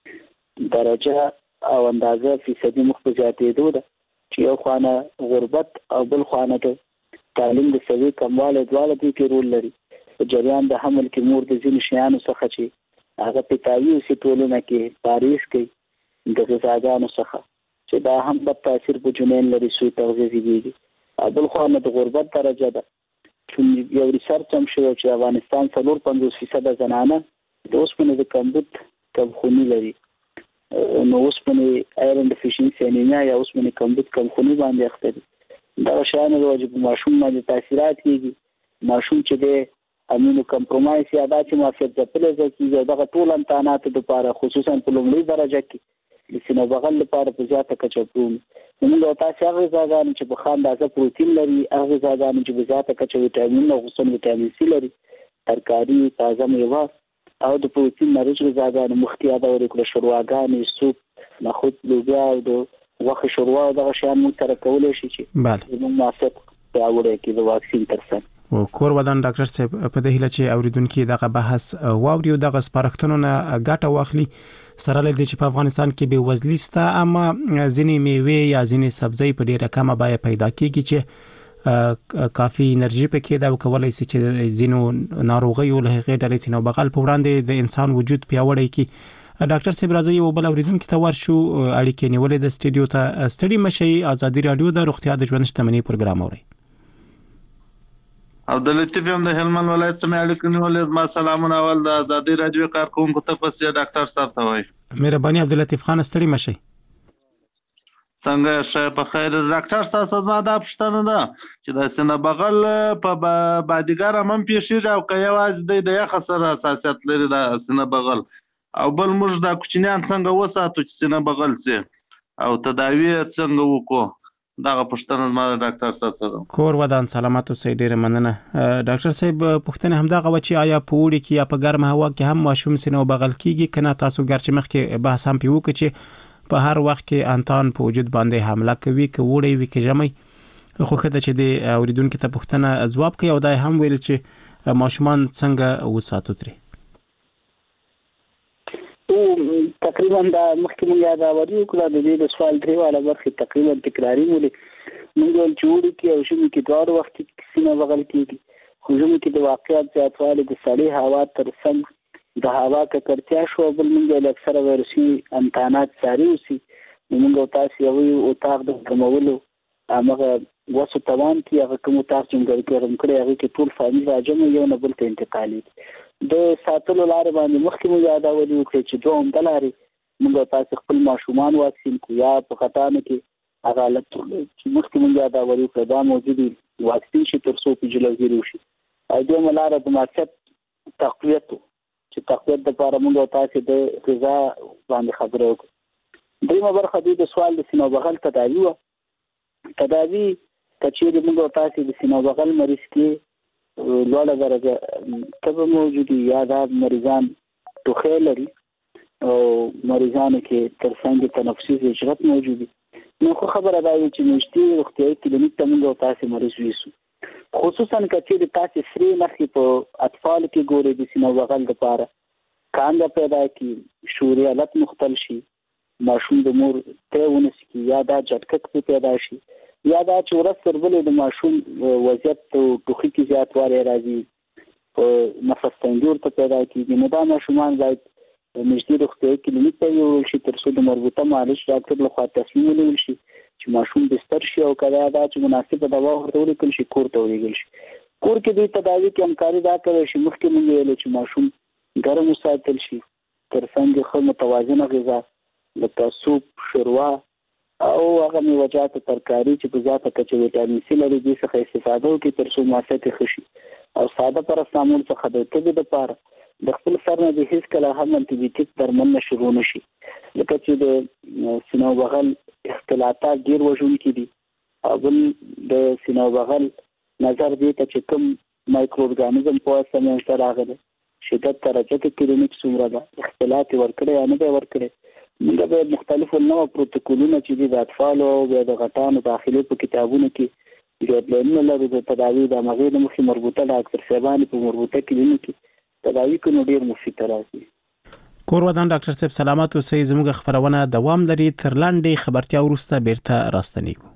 درجه او اندازه فیصدي مخ په زیاتېدو ده چې یو خوانه غربت او بل خوانه ته تعلیم د سوي کمواله دواله دي کې رول لري. په جریان د حمل کې مور د ځینو شیانو څخه چې هغه پتاوي او سټولونه کې پاریس کې د غذاګانو څخه چې دا هم په تاثیر په جنین لري سوی تغذیه دي. بل خوانه د غربت درجه ده چې یو ریسرچ هم شوی چې افغانستان څلور پنځوس فیصد زنانه د اوسپنې د کمبود کمخوني لري. نو اوسپنې آیرن ډیفیشنسي انیمیا یا اوسپنې کمبود کمخوني باندې اخته دي. دا شیانو د واجب ماشوم باندې تاثیرات کیږي. ماشوم چې د امینو کمپرومایز یا دا چې معافیت ځپلې ځکه دغه ټول امتحانات د لپاره خصوصا په لومړي درجه کې د سینو بغل لپاره په زیاته کچه پروم موږ تاسو هغه غذاګان چې په خام اندازه پروتین لري، هغه غذاګان چې په زیاته کچه ویټامین او غوښتل ویټامین سي لري، ترکاری، تازه میوه او د پروتین لرونکي غذاګان مختیا دا ورکړه، شورواګانې، سوپ، نخود، لوبیا او د غوښې شوروا او دغه شیان موږ سره کولای شي چې بله موږ موافق پیاوړی کړي د واکسین ترڅنګ. او کور ودان ډاکټر صاحب په دې هیله چې اوریدونکو دغه بحث واوري او دغه سپارښتنو نه ګټه واخلي، سره لدې چې په افغانستان کې به وزلي ستا اما ځینې میوه یا ځینې سبزی په ډیره کمه بیه پیدا کیږي چې کافي انرژي پکې دا کولای شي چې ځینو ناروغیو له هغې ډلې سينو بغل په وړاندې د انسان وجود پیاوړی کی. ډاکټر صاحب راځي یو بل اوریدونکو ته ورشو، اړیکې نیولې د سټډیو ته ستړي مشي. ازادي رادیو د روغتیا د ژوند شتمنۍ پروګرام اوري. عبداللطیف هم د هلمند ولایت څخه اړیکې نیولې. ما سلامونه اول د ازادي رادیو کارکونکو ته پسې ډاکټر صاحب ته وای. مهرباني عبداللطیف خان ستړي مشي. څنګه شه په خیر ډاکټر تاسو زما دا پښتنه ده چې د سینه بغل په بادیګر هم پیښیږي او که یوازې د یخ سره حساسیت لري د سینه بغل، او بل موږ د کوچنیان څنګه وساتو چې سینه بغل سي او تداوی څنګه وکړو، دغه پښتنه زما ډاکټر صاحب سره. کور ودان سلامات اوسئ، ډیره مننه. ډاکټر صاحب پښتنه هم دغه و چې آیا په وړي کې یا په ګرمه هوا کې هم ماشوم سینه بغل کیږي کنه؟ تاسو ګرچې مخکې بحث هم پیو چې په هر وخت کې انتان په وجود باندې حمله کوي، که وړي وي که ژمي، خو خدای چې د اوریدونکو ته پښتنه ځواب کوي او دا هم ویل چې ماشومان څنګه وساتو ترې. او تقریبا دا مخکې مونږ یاداوري وکړه د دې د سوال درې والا برخې تقریبا تکراری مولې. مونږ ول چې وړي کې او ژمي کې دوه وخت کې سینه بغل کېږي، خو ژمي کې د واقعیت زیاتوالی د سړې هوا تر څنګ د هوا ککړتیا شو، بل مونږ ول اکثره ویروسي امتحانات جاري اوسي. مونږ تاسو یو اتاق د ګرمولو هغه وسو توان کې هغه کوم تاسو څنګه ګرم کړی هغه کې ټول فامیل راځم یو نه بل ته انتقالي د ساتلو لارې باندې مخکې مو یادولي وکړي چې دوه هم د لارې موږ تاسو خپل ماشومان واکسین کو یا په خطانو کې هغه حالت چې مخکې مو یادولي وکړي دا موجودي واکسین شي تر څو په جلوګیري وشي. او د ملاره د مارکت تقویت چې تقویت د لپاره موږ تاسو د غذا باندې خبرې وکړو. دغه برخه د سوال د سینو بغل تداوی و تداوی کچېرې موږ تاسو د سینو بغل مریض کې لوړه درجه تبه موجودي یا دا مریضان ټوخی لري او مریضانو کې ترڅنګ تنفسي ضرورت موجودي، نو خو خبره دا وي چې نږدې روغتیايي کلینیک ته موږ تاسو مریض ویسو، خصوصا کچېرې تاسو سری نخي په اطفال کې ګوري د سینو بغل لپاره کانده پیدا کی، شوري حالت مختل شي، ماشوم د مور ته ونسي یا دا جټکک پیدا شي، یا دا چې ورځ تر بلې د ماشوم وضعیت ټوخي کې زیاتوالی راځي، په نفس تنګي ورته پیدا کېږي، نو دا ماشومان باید نږدې روغتیايي کلینیک ته یوړل شي تر څو د مربوطه معالج ډاکټر لخوا تصمیم ونیول شي چې ماشوم بستر شي او که دا چې مناسبه دوا ورته ولیکل شي کور ته ولېږل شي. کور کې دوی تداوي کې همکاري دا کولی شي. مخکې مونږ ویلو چې ماشوم ګرم وساتل شي، ترڅنګ ښه متوازنه غذا لکه سوپ، شوروا او هغه میوجات ترکاری چې په ذاته کچه ویټامین سی لري دې څخه استفاده وکړي تر څو معافیت ښه شي. او ساده پرستامول څخه د تبې لپاره د خپل سر نه د هیڅ کله هم انټي بیوټیک درمل نه شروع نشي، لکه چې د سینو بغل اختلاطات ډیر وژونکي دي. او بل د سینو بغل نظر دې ته چې کوم مایکرو ارګانیزم په واسطه منځته راغلی، شدت درجه کې کلینیک څومره ده، اختلاط ورکړی یا نه دی ورکړی. موږ به مختلفو نوو پروتوکولونه چې د اطفالو او د غټانو داخلي په کتابونو کې ګایډلاینونه لري د تداوی د مغې د مخې مربوطه ډاکټر صاحبانې په مربوطه کلینیک کې تداوی کوي، نو ډېر مفید راځي. کور ودان ډاکټر صاحب سلامات اوسئ. زموږ خبرونه دوام لري، تر لاندې خبرتیا وروسته بیرته راستنیږو.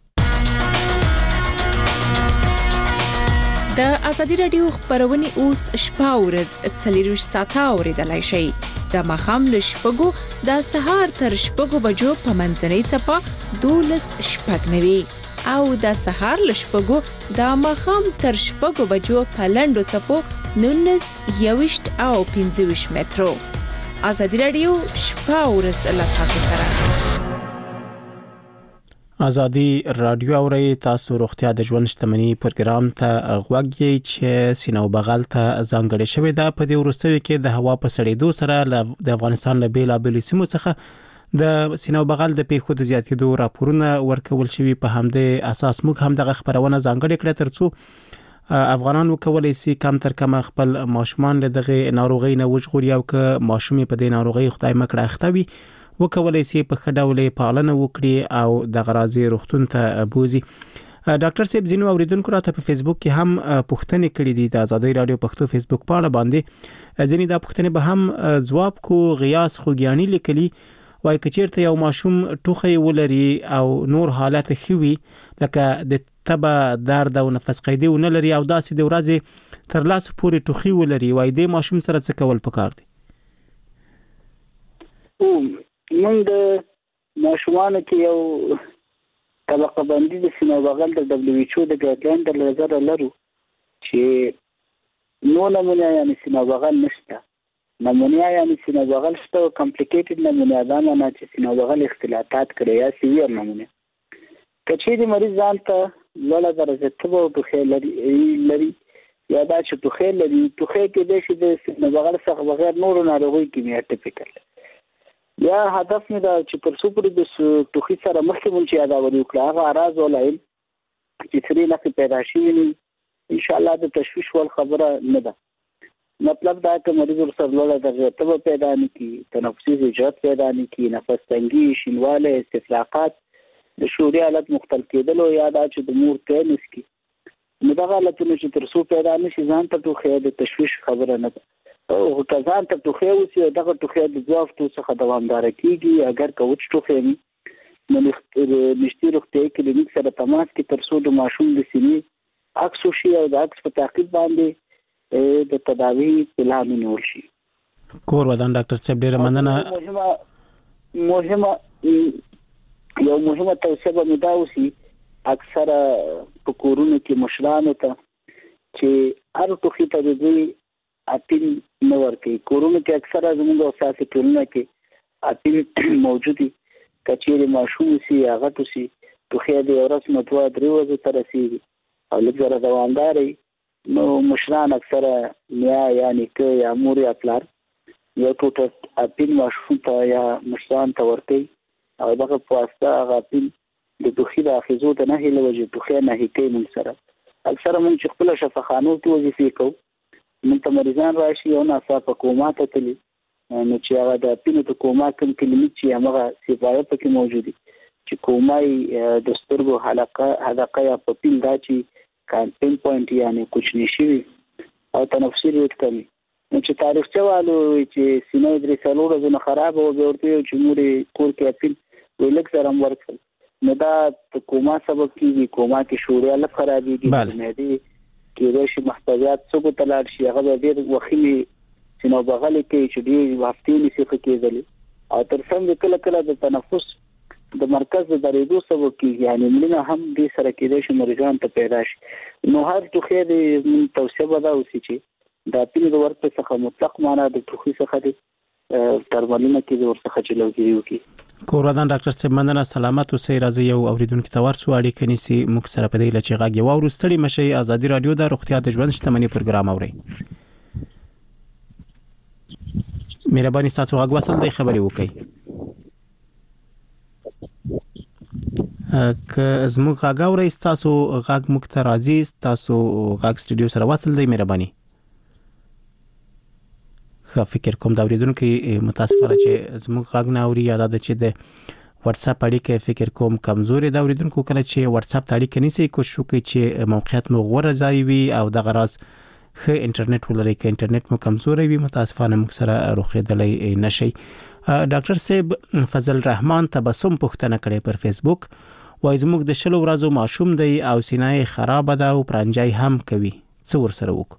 د ازادي رادیو خبرونه اوس شپه ورځ څلور ساعته اوریدلای شئ. د مخام له شپږو د سهار تر شپږو بجو په منځنۍ څپه دولس شپږ نوي او د سهار له شپږو د مخام تر شپږو بجو په لنډو څپو نونس یوشت او پنځوش مترو. ازادي رادیو شپه ورځ له تاسو سره. ازادي رادیو اوري تاسو روغتیا د ژوند شتمنۍ پروګرام ته غوږی چې سینو بغل ته ځانګړی شوی دا په دې ورستوي کې د هوا په سړېدو سره د افغانستان له بیلابېلو سیمو څخه د سینو بغل د پیښو د زیاتېدو راپورونه ورکول شوی، په همدې اساس موږ هم دغه خبرونه ځانګړې کړې ترڅو افغانان وکولای شي کم تر کم خپل ماشومان له دغه ناروغي نه وژغوري، او که ماشوم په دې ناروغي خدای مکړه اختوي وکولای شي په خډه ولې پالنه وکړي او د غرازي روغتون ته بوزي. ډاکټر صاحب زینو اوریدونکو راته په فیسبوک کې هم پوښتنې کړې دي د آزادۍ رادیو پښتو فیسبوک پاڼه باندې، ځینې دا پوښتنې به هم ځواب کو. غیاس خوګیانی لیکلي وای کچیرته یو ماشوم ټوخی ولري او نور حالت خوي لکه د تبه درد او نفس قیدي ونه لري او داسې د ورځې تر لاس پورې ټوخی ولري، وای د ماشوم سره څه کول پکار دي؟ موږ د ماشومانو کې یو طبقه بندي د سینو بغل د دبليو ایچ او د ګایډلاین د نظر لرو چې نو نمونه یعنی سینو بغل نشته، نمونه یعنی سینو بغل شته، کمپلیکیټډ نمونه دا نه چې سینو بغل اختلاطات کړي یا سیویر نمونه. کچې د مریض ځان ته لوړه درجه تبه او ټوخی لري لري یا دا چې ټوخی لري، ټوخی کې د شي د سینو بغل څخه بغیر نور ناروغي کیمیا ټیپیکل یا هدف مې دا چې پر سوپر د ټوخي سره مخکې مونږ چې یاداوري وکړه هغه اراز ولایل چې سری نه پیدا شي وي ان شاء الله د تشویش ول خبره نه ده. مطلب دا چې مریض ورسره لوړه درجه تبه پیدا نه کی، تنفسي ضعف پیدا نه کی، نفس تنګي، شینواله، استفراقات، د شعوري حالت مختل کېدل او یا دا چې د مور تنس کی نو دا حالتونه چې تر څو پیدا نشي ځان ته ټوخي د تشویش خبره نه ده. او کزان ته ټوخی وسی دغه ټوخی د ځواف تو څخه دوامدار کیږي، اگر کوچ ټوخی نو نشتی روغتي کلینیک سره تماس کې تر څو د ماشوم د سینې عکس شي او د عکس په تعقیب باندې د تداوی پلان نیول شي. کور ودان ډاکټر صاحب ډیره مننه. مهمه مهمه یو مهمه توصیه به مې دا وسی اکثره په کورونو کې مشرانو ته چې هر ټوخی ته د اپین نو ورکی کورونو کې اکثره زموږ اساسي ټولنه کې اپین موجودي، کچېره ماشوم سي هغه تو سي ټوخی د ورځ متوا درې ورځې تر رسیدي او لږه دوامداري نو مشران اکثره یا یعنی که یا مور یا پلار یو ټوټه اپین ماشوم ته یا مشران ته ورکی او دغه پواسطه هغه اپین د ټوخی د اخیزو ته نه هله وجه ټوخی نه هیته من سره اکثره موږ چې خپل شفاخانو ته وظیفې کوو من ته مریضان راشي او ناڅاپه کوما ته تللی نو چې هغه د پینو ته کوما کوم کلینیک چې هغه سیپایه پکې موجودي چې کومای د سترګو حلقه حلقه یا په پین دا چې کان پین پوینټ یعنی کوچنی شي او تنفسي ریټ کمی نو چې تاریخ چوالو چې سینې درې څلور ورځې خراب او ورته چې موري کور کې پین ویلک سره ورکړل نو دا کوما سبب کیږي، کوما کې شوریا لږ خرابېږي، معدې کېدای شي محتویات څوک تلار شي هغه ډېر وخیمي سینو بغل کې چې ډېر هفتې نشي کېدلی او تر څنګه کله کله د تنفس د مرکز د درېدو سبب کېږي، یعنی مړینه هم دې سره کېدای شي مریضان ته پیدا شي. نو هر ټوخی د توصیه به دا اوسي چې د پینې د ورته څخه مطلق معنا د ټوخي څخه دی ترمنینه کې د ورڅخه چلوګیری وکي. کورودان ډاکټر صاحب مننه، سلامت اوسئ. راځي یو اوریدونکو ته ورسو اړیکه نیسي موږ سره په دې لچې غاګي واو ورستړي مشي. آزادي رادیو د روغتیا د ژوند شتمنۍ پروګرام اوري. مهرباني تاسو غاګ وصل دی خبري وکي. که زموږ غاګ اوري تاسو غاګ موږ ته راځي، تاسو غاګ سټډیو سره وصل دی مهرباني. خو فکر کوم دا اوریدونکو متاسفانه چې زموږ غاګ نه اوري یا دا چې د واتس اپ اړیکه فکر کوم کمزوري دا اوریدونکو کله چې واتس اپ اړیکه نیسي کوشش وکړي چې موقعیت مو غوړه ځای وي او د غراز خه انټرنیټ ولري، که انټرنیټ مو کمزوري وي متاسفانه موږ سره روخېدلای نشي. ډاکټر صاحب فضل رحمان تبسم پوښتنه کړې پر فیسبوک، وایي زموږ د شلو ورځو ماشوم دی او سینې خراب ده او پرنجای هم کوي، څه ورسره وکړو؟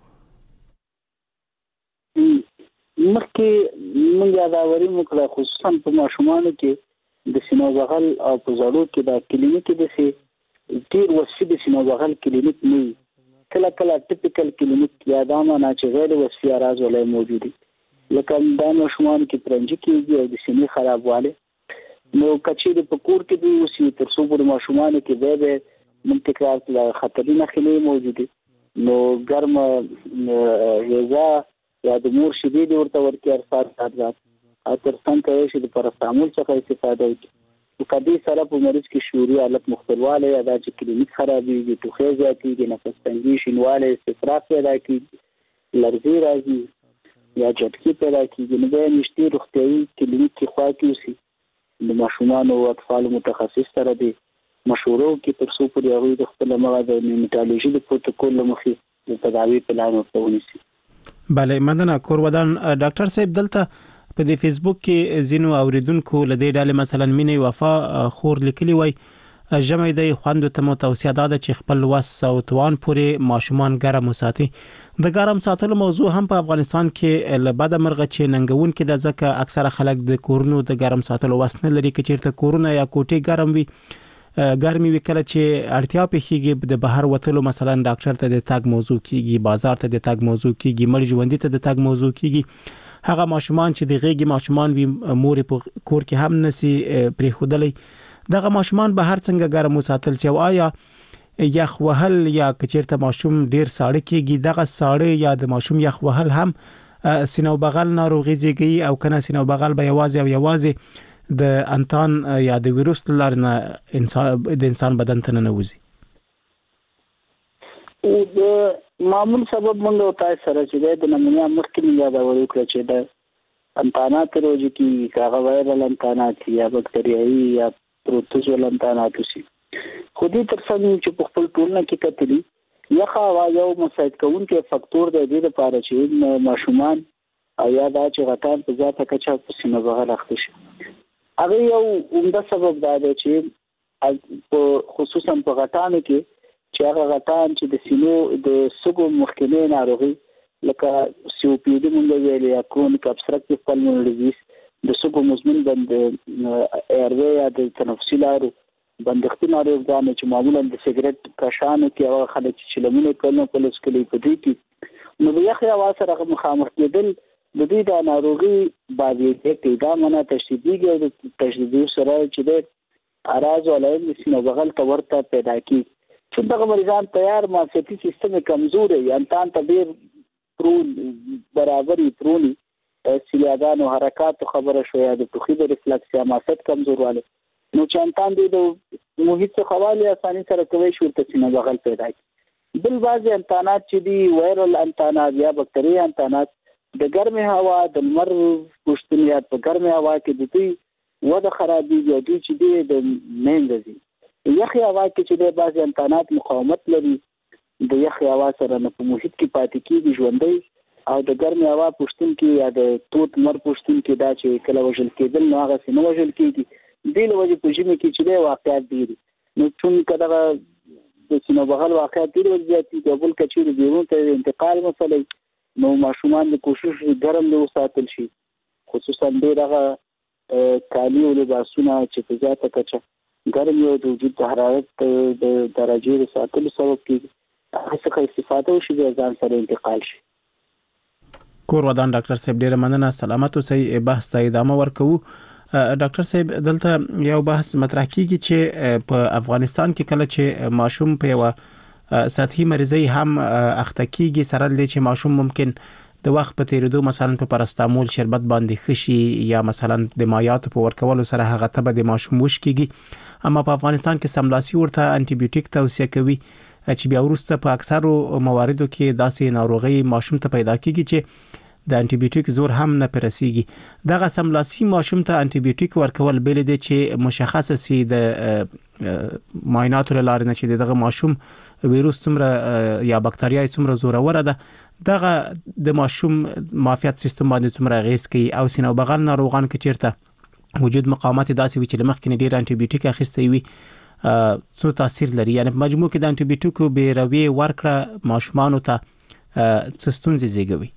مخکې موږ یاداوري وکړه خصوصا په ماشومانو کې د سینو بغل او په زړو کې د کلینیک د سي ډیر وصفي د سینو بغل کلینیک نه کله کله ټیپیکل کلینیک یا دا نه چې غیر وصفي اراز ولای موجودي، لکه دا ماشومان کې پرنجي کېږي او د سینې خرابواله نو کچې د پکور کې دی اوسې تر څو پر ماشومان کې به منتقال خطرونه خلې موجودي نو ګرم یوزا یا د مور شیدې د ورته ورکې ارسال ساتل او تر څنګه کوي چې د پاراسټامول څخه استفاده وکړي کدي سره په مریض کې شعوري حالت مختلواله یا د کلینیک خرابېږي ټوخی زیاتېږي نفس تنګي شینواله استفراغ پیدا کیږي لرزې راځي یا جټکي پیدا کیږي نو به نشتی روغتیايي کلینیک کې خوا کې اوسي د ماشومان او اطفال متخصص سره دی مشورو کې تر څو پورې هغه د خپل مغه د نیمټالوژي د پروتوکول مخې د تداوی پلان ورته ونیسي. بله مننه کورودان ډاکټر صاحب دلته په دې فیسبوک کې زینو اوریدونکو لدې ډالې مثلا مینې وفا خور لیکلی وای جمع د خوندو ته مو توصیه ده چې خپل وس او توان پورې ماشومان ګرم وساتي. د ګرم ساتلو موضوع هم په افغانستان کې لبد مرغه چې ننګون کې د ځکه اکثره خلک د کورونو د ګرم ساتلو وس نه لري چې چیرته کورونه یا کوټې ګرم وي ګرمي وکړه چې اړتیا پیږي د بهر وتلو مثلا ډاکټر ته د تاګ موضوع کیږي بازار ته د تاګ موضوع کیږي مړ ژوندۍ ته د تاګ موضوع کیږي هغه ماشومان چې د غېږ ماشومان وي مور په کور کې هم نسی پرې خودلې دغه ماشومان به هر څنګه ګرم وساتل سی او آیا یخ وهل یا کچیرته ماشوم ډیر ساړه کیږي دغه ساړه یا د ماشوم یخ وهل هم سینو بغل ناروغي زیږي او کنه سینو بغل به یوازې او یوازې د انتان یا د ویروس لارنه انسان د انسان بدن ته نه وځي. او د معمول سبب موږ تاسو سره چې د نمونیا مخکې یاد وکړو چې د انتانات روزي کې هغه وایرل انتانات یا بکټریايي یا پروتوزوال انتانات شي خو دې تر څنګه چې په خپل ټولنه کې کتلی یخه وا یو مساعد کوونکی فاکتور دی د لپاره چې ماشومان او یا دا چې غټان په ذاته کچا په سینه بغل اخته شي هغه یو عمده سبب دا دی چې خصوصا په غټانو کې چې هغه غټان چې د سینو د سګو مخکنی ناروغي لکه سی او پی ډي مونږ ویل یا کرونیک ابستراکټیو پلمونري ډیزیز د سګو مزمن بند ایروي یا د تنفسي لارو بندښتي ناروغان چې معمولا د سیګریټ کشانو کې هغه خلک چې لمونه کولنو په لسکلي په دې کې نو یخ یا واسره مخامخ کېدل د دې د ناروغي باندې کې دا منه تشدیدي او تشدیدي سره چې د اراز ولایت د سینو بغل ته ورته پیدا کی چې دغه مریضان تیار معافیتي سیستم کمزور دی انتان ته ډیر پرون برابرۍ پرونی سیلیاګانو حرکات خبره شوې د توخي د ریفلکس یا معافیت کمزورواله نو چې انتان دی د محیط څخه حواله اساني سره کوي شورت سینو بغل پیدا کی بل بعض انتانات چې دی وایرل انتانات یا بکټریا انتانات د ګرمه هوا د مر پښتنیات په ګرمه هوا کې د دې وده خرابي یا د چې دی د مینځي یخي هوا کې چې د بعض انتانات مقاومت لري د یخي هوا سره نه په محیط کې پاتې کیږي ژوندۍ او د ګرمه هوا پښتون کې یا د توت مر پښتون کې دا چې کله وژل کېدل نو هغه سينو وژل کېږي د لوجه په ژمي کې چې د واقعیت دي نو چون کله د سينو بغل واقعیت دي ورځي د بل کچې د بیرون ته انتقال مسله نو ماشومان د کوشش ګرم له وساتل شي خصوصا ډیرغه کالی او لباسونه چې په ذاته کچه ګرم یو د وجود د حرارت د درجه د ساتلو سبب کیږي هغه څخه استفاده وشي د ځان سره انتقال شي. کور ودان ډاکټر صاحب ډیر مننه سلامت اوسئ بحث ته ادامه ورکوو. ډاکټر صاحب دلته یو بحث مطرح کیږي چې په افغانستان کې کله چې ماشوم په یو سطحي مریضي هم اخته کیږي سره لې چې ماشوم ممکن د وخت په تیریدو مثلا په پاراسټامول شربت باندې خشي یا مثلا د مایعاتو په ورکولو سره هغه ته به د ماشوم وش کیږي اما په افغانستان کې سملاسي ورته انټي بیوټیک توصیه کوي چې بیا وروسته په اکثرو مواردو کې داسې ناروغي ماشوم ته پیدا کیږي چې د انټي بیوټیک زور هم نه پرسیږي دغه سملاسي ماشوم ته انټي بیوټیک ورکول بل دي چې مشخص سي د معایناتو لاره نه چې دغه ماشوم ویروس څومره یا بکټریا څومره زوره ده دغه د ماشوم معافیت سیستم باندې څومره غیس کوي او سینو بغل ناروغان کې چیرته وجود مقاومت داسې وي چې مخکې ډیر انټي بیوټیک اخیستي وي څو تاثیر لري یعنی په مجموع کې د انټي بیوټیکو به روي ورکړه ماشومان ته څه ستونزې زیږوي.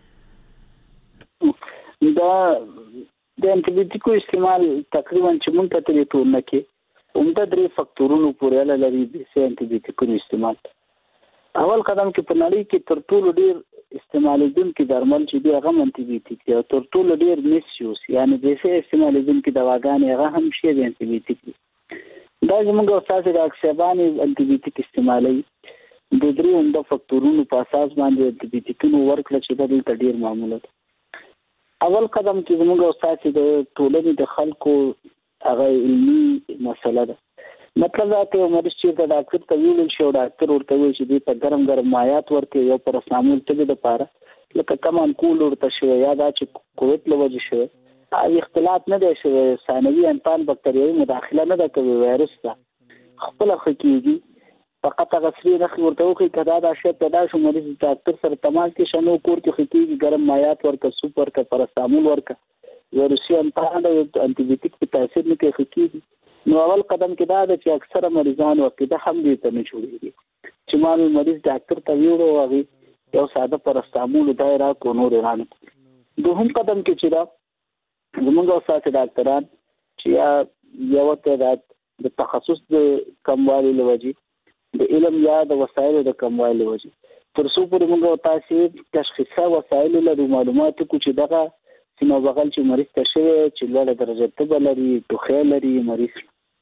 دا د انټي بیوټیکو استعمال تقریبا چې مونږ ته ترې ټول نه کې عمده درې فاکتورونو پورې اړه لري د انټي بیوټیکو استعمال. اول قدم کې په نړۍ کې تر ټولو ډیر استعمالېدونکي درمل چې دی هغه انټي بیوټیک دی او تر ټولو ډیر میس یوز یعنی د څه استعمالېدونکي دواګانې هغه هم شی د انټي بیوټیک دی دا زموږ استاد د اکسباني انټي بیوټیک استعمالي د درې عمده فاکتورونو په اساس باندې انټي بیوټیکونو ورکړل چې د ډیر معموله اول قدم چې زموږ استاد د ټولنې د خلکو هغه علمي مسله ده. مطلب دا ته مریض چې د ډاکټر ته ویل شي او ډاکټر ورته وایي چې دې په ګرم ګرم مایات ورکړي یو پرسنامول ته د پاره لکه کمان کول ورته شوی یا دا چې کووډ لوجه شوی او اختلاط نه دی شوی ثانوي انتان بکټریاوي مداخله نه ده کوي وایرس ته خپل حقيقي فقط غسري نه ورته کوي کدا دا شی پیدا شو مریض ډاکټر سره تماس کې شنو کور کې حقيقي ګرم مایات ورکړي سوپر کا پرسنامول ورکړي وایرسي انتان د انټي بیوټیک په تاثیر نه کوي حقيقي. نو اول قدم کې دا ده چې اکثره مریضان وقته هم دې ته نه جوړيږي چې ما مریض ډاکټر ته ویلو او یو ساده پرستامول دایره کو نور ایران. دوهم قدم کې چې دا زموږ استاد ډاکټران چې یو ته د تخصص د کموالي لوجي د علم یا د وسایلو د کموالي لوجي تر څو پورې موږ تاسو تشخیصي وسایل له معلوماتو کو چې دغه سینو بغل چې مریض ته شوی چې لوړه درجه تبه لري ټوخی لري مریض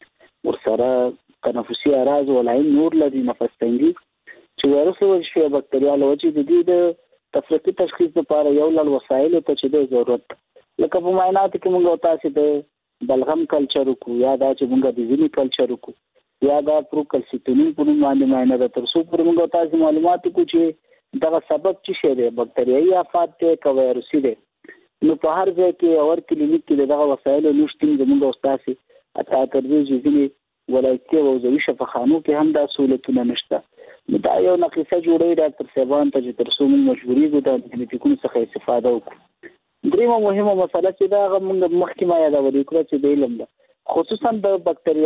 ورسره تنفسي اعراض ولای نور لري نفس تنګي چې وایرس او شی بکټریال او چې د دې د تفریقي تشخیص لپاره یو لړ وسایل ته چې د ضرورت لکه په معاینات کې موږ تاسو د بلغم کلچر کو یا دا چې موږ د ځینی کلچر کو یا دا پروکلسیټونین په نوم باندې معاینه ده تر څو پر موږ تاسو معلومات کو چې دا سبب څه شی دی بکټریایي آفات ته کا وایرسي دی. نو په هر ځای کې اور کلینیک کې دغه وسایل نشته زموږ استاد اته تر دې ځینی ولایتي او ځوي شفاخانو کې هم دا سہولتونه نشته. دا یو نقیصه جوړي ډاکټر صاحبان ته چې تر څو موږ مجبوري ګو د انټيبیوټیکونو څخه استفاده وکړو. دریمه مهمه مسله چې دا موږ مخکې ما یادولې کړه چې د علم ده خصوصا د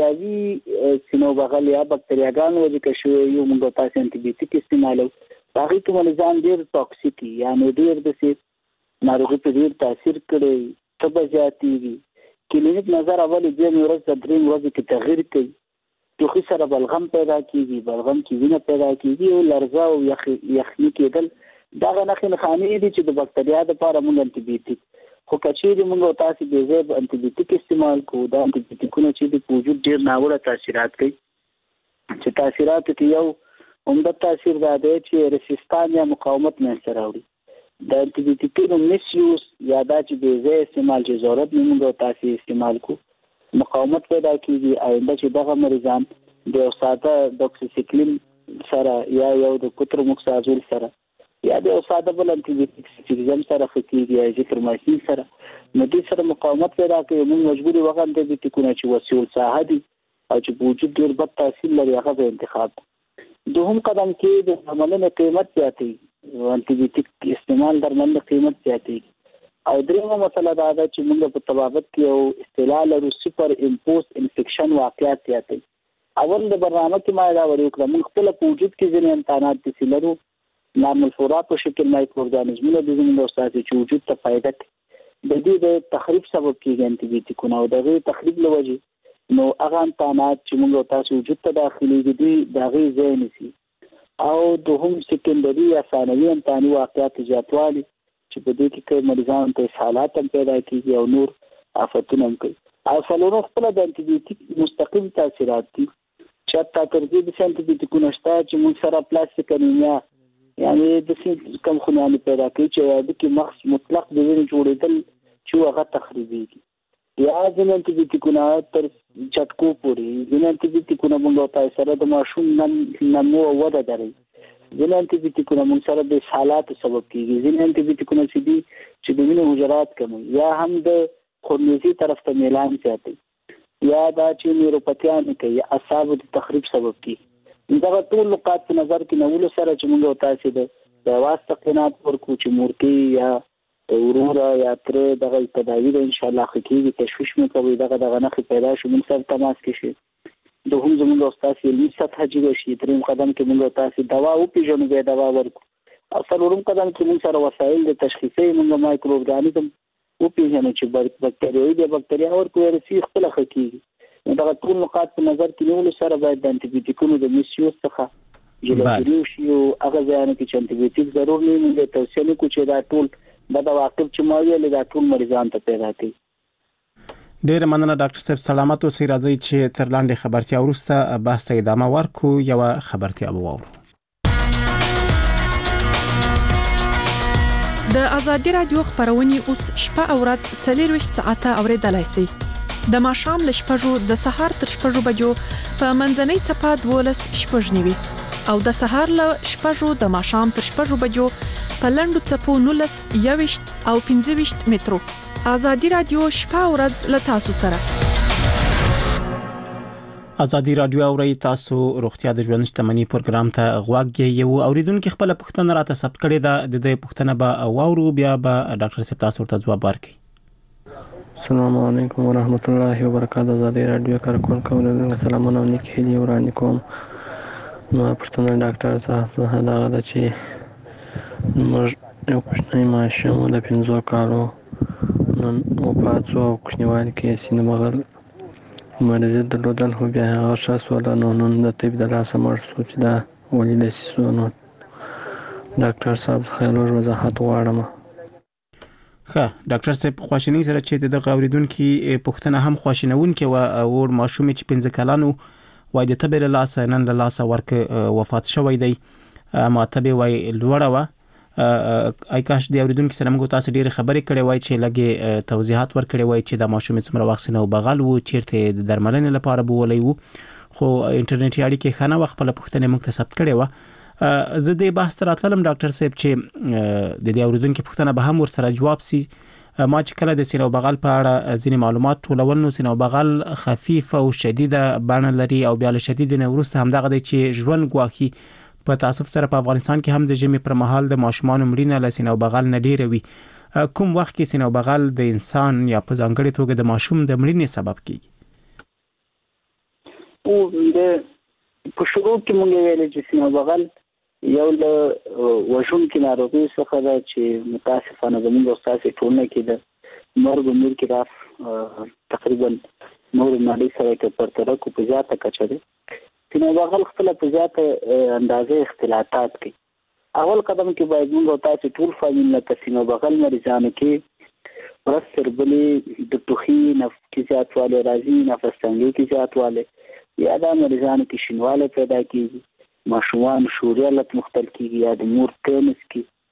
بکټریاوي سینو بغل یا بکټریاګان وجه کې شوی یو موږ تاسو انټيبیوټیک استعمالو هغه ته ملزان ډیر ټاکسیک یعنی ډیر د سي ناروغي په ډیر تاثیر کړي تبه زیاتېږي. کلینیک نظر اول دې ورځ د دریم ورځ کې تغییر کوي ټوخي سره بلغم پیدا کیږي بلغم کې وینه پیدا کیږي او لرزه او یخ یخني کېدل دا غنخې نخانې دي چې د بکټریا د لپاره موږ انټيبیوټیک خو کچې موږ تاسو د زیب انټيبیوټیک استعمال کوو دا انټيبیوټیکونه چې د وجود ډیر ناوړه تاثیرات کوي چې تاثیرات کې یو عمده تاثیر دا دی چې ریسیستان یا مقاومت منځته راوړي. د انټيبیوټیکونو میس یوز یا دا چې د زیب استعمال چې ضرورت نه موږ تاسو استعمال کوو مقاومت پیدا کیږي. آینده چې دغه مریضان د ساده دوکسیسیکلین سره یا یو د کوترموکسازول سره یا د ساده بل انټيبیوټیک سیستم سره خکېږي یا ازیترومایسین سره نو دې سره مقاومت پیدا کوي. موږ مجبوري وغه انټيبیوټیکونه چې وسیول ساحه دي او چې وجود ډیر بد تاثیر لري هغه به انتخاب. دوهم قدم کې د عملونو قیمت زیاتېږي انټيبیوټیک استعمال درمل قیمت زیاتېږي. او دریمه مسله دا ده چې موږ په طبابت کې یو اصطلاح لرو سوپر امپوز انفیکشن واقعیت زیاتېږي. اول د برنامه کې ما دا وریکړه موږ خپل په وجود کې ځینې امکانات دي لرو نارمل فلورا په شکل مایکرو ارګانیزمونه د زموږ استاد چې وجود ته فائدہ کوي د دې د تخریب سبب کېږي انټيبیوټیکونه او دغه تخریب لوجه نو هغه امکانات چې موږ تاسو وجود ته داخلي دي دغه ځای نسی او دوهم سکندري یا ثانوي امکاني واقعیت زیاتوالی چې په دې کې مریضان ته حالات هم پیدا کیږي او نور آفتونه هم کوي. او فلورو خپل د انټيبیوټیک مستقیم تاثیرات دي چې تا تر دې د انټيبیوټیکونو شته چې موږ سره پلاستیک انیمیا یعنی د سې کم خونانه پیدا کوي چې د کې مخص مطلق د وینې جوړېدل چې هغه تخریبيږي. یا ځینې انټيبیوټیکونه تر چټکو پورې ځینې انټيبیوټیکونه موږ تاسو سره د ماشوم نمو او وده دري ځینې انټيبیوټیکونه موږ سره د حالات سبب کیږي. ځینې انټيبیوټیکونه چې دي چې د وینې حجرات کموي یا هم د خونریزي طرف ته میلان زیاتوي یا دا چې نیوروپاتیان کوي اعصاب د تخریب سبب کیږي. دا ټول نقاط په نظر کې نیول سره چې موږ تاسو د واسطه قناعت ورکو چې مورتي یا ورور یا تر دغه تداوی د ان شاء الله حقيقي تشويش مې کوي دغه دغه نه پیدا شو موږ سره تماس کې شي. دوهم زموږ استاد علمي سطح جوړ شي. دریم قدم کې موږ تاسو دوا او پیژنو به دوا ورکو. څلورم قدم کې موږ سره وسایل د تشخیصي موږ مایکرو ارګانیزم او پیژنو چې بکټریاوي د بکټریا او وایرسي خپل حقيقي دا ټول نقاط په نظر کې نیول سره باید د انټيبیوټیکونو د میسیوز څخه جلوګیری شي او هغه ځان کې چې انټيبیوټیک ضرور نه موږ توصیه نکوو چې دا ټول دا واقع چې ما ویل دا ټول مریضان ته پیدا کوي. ډیر مننه ډاکټر صاحب سلامت اوسئ. راځي چې تر لاندې خبرتیا وروسته بحث ادامه ورکو. یو خبرتیا به واورو. د ازادي رادیو خبرونه اوس شپه او ورځ څلور ساعته اوریدلای شئ. د ماښام له شپږو د سهار تر شپږو بجو په منځنۍ چپه دولس شپږ نیوي او د سهار له شپږو د ماښام تر شپږو بجو په لنډو چپو نولس یويشت او پنځه ویشت مترو. ازادي رادیو شپه او ورځ له تاسو سره. ازادي رادیو اوري تاسو روغتیا د ژوند شتمنۍ پروګرام ته غواګي یو اوریدونکو خپل پوښتنه راته ثبت کړې ده. د دې پوښتنه به واورو بیا به ډاکټر صاحب تاسو ته ځواب ورکړي. السلام علیکم ورحمت الله وبرکاته. ازادي رادیو کارکون کوم سلامونه او نیک هیلې ورانه کوم. نو پوښتنه ډاکټر صاحب دا ده چې موږ یو کوچنی ماشوم د پنځو کالو نن وفات شو او کوچنیوالي کې سینه بغل مریض درلودل خو بیا هغه شخص ولا نو نن د طب د لاسه مړ شو چې دا ولې داسې شو. نو ډاکټر صاحب خیال ور وضاحت غواړم. ښه ډاکټر صاحب خواشینی سره چې د اوریدونکو پوښتنه هم خواشینونکې و او ماشوم چې پنځه کلانو وای د تبر لاسه نن له لاسه ورک وفات شوی دی. ما تبه وای لوړه و آی کاش د اوریدونکو سره موږ تاسو ډیره خبرې کړې وای چې لګي توضیحات ورکړې وای چې د ماشوم څومره وخت نه بغل وو چیرته د درملنې لپاره بولې وو خو انټرنیټي اړیکې خانه وخت په پوښتنه موږ ته ثبت کړې و. زه د بحث راتلم ډاکټر صاحب چې د دې اوریدونکو پوښتنه به هم ور سره جواب سي. ما چې کله د سینو بغل په اړه ځینې معلومات ټولول نو سینو بغل خفیف او شدیده بڼه لري او بیا له شدید نه ورسته هم دغه چې ژوند ګواخي. په تاسف سره په افغانستان کې هم د ژمي پر مهال د ماشومان مړینه له سینو بغل نه ډیره وي. کوم وخت کې سینو بغل د انسان یا په ځانګړي توګه د ماشوم د مړینې سبب کیږي؟ او د په شروع کې مونږ ویل چې سینو بغل یو له وژونکو ناروغیو څخه ده چې متاسفانه زموږ استاد ټولنه کې د مرګ او مړینې کراف تقریبا نور نړۍ سره پرتله کو په زیاته کچه ده. سینو بغل خپل په زیاته اندازې اختلاطات کوي. اول قدم کې باید موږ تاسو ټول فامیل لکه سینو بغل مریضانو کې ورسره بلې د ټوخي نفس کې زیاتوالی راځي، نفس تنګي کې زیاتوالی یا د مریضانو کې شینوالی پیدا کیږي، ماشومان شوري حالت مختل کیږي یا د مور تنس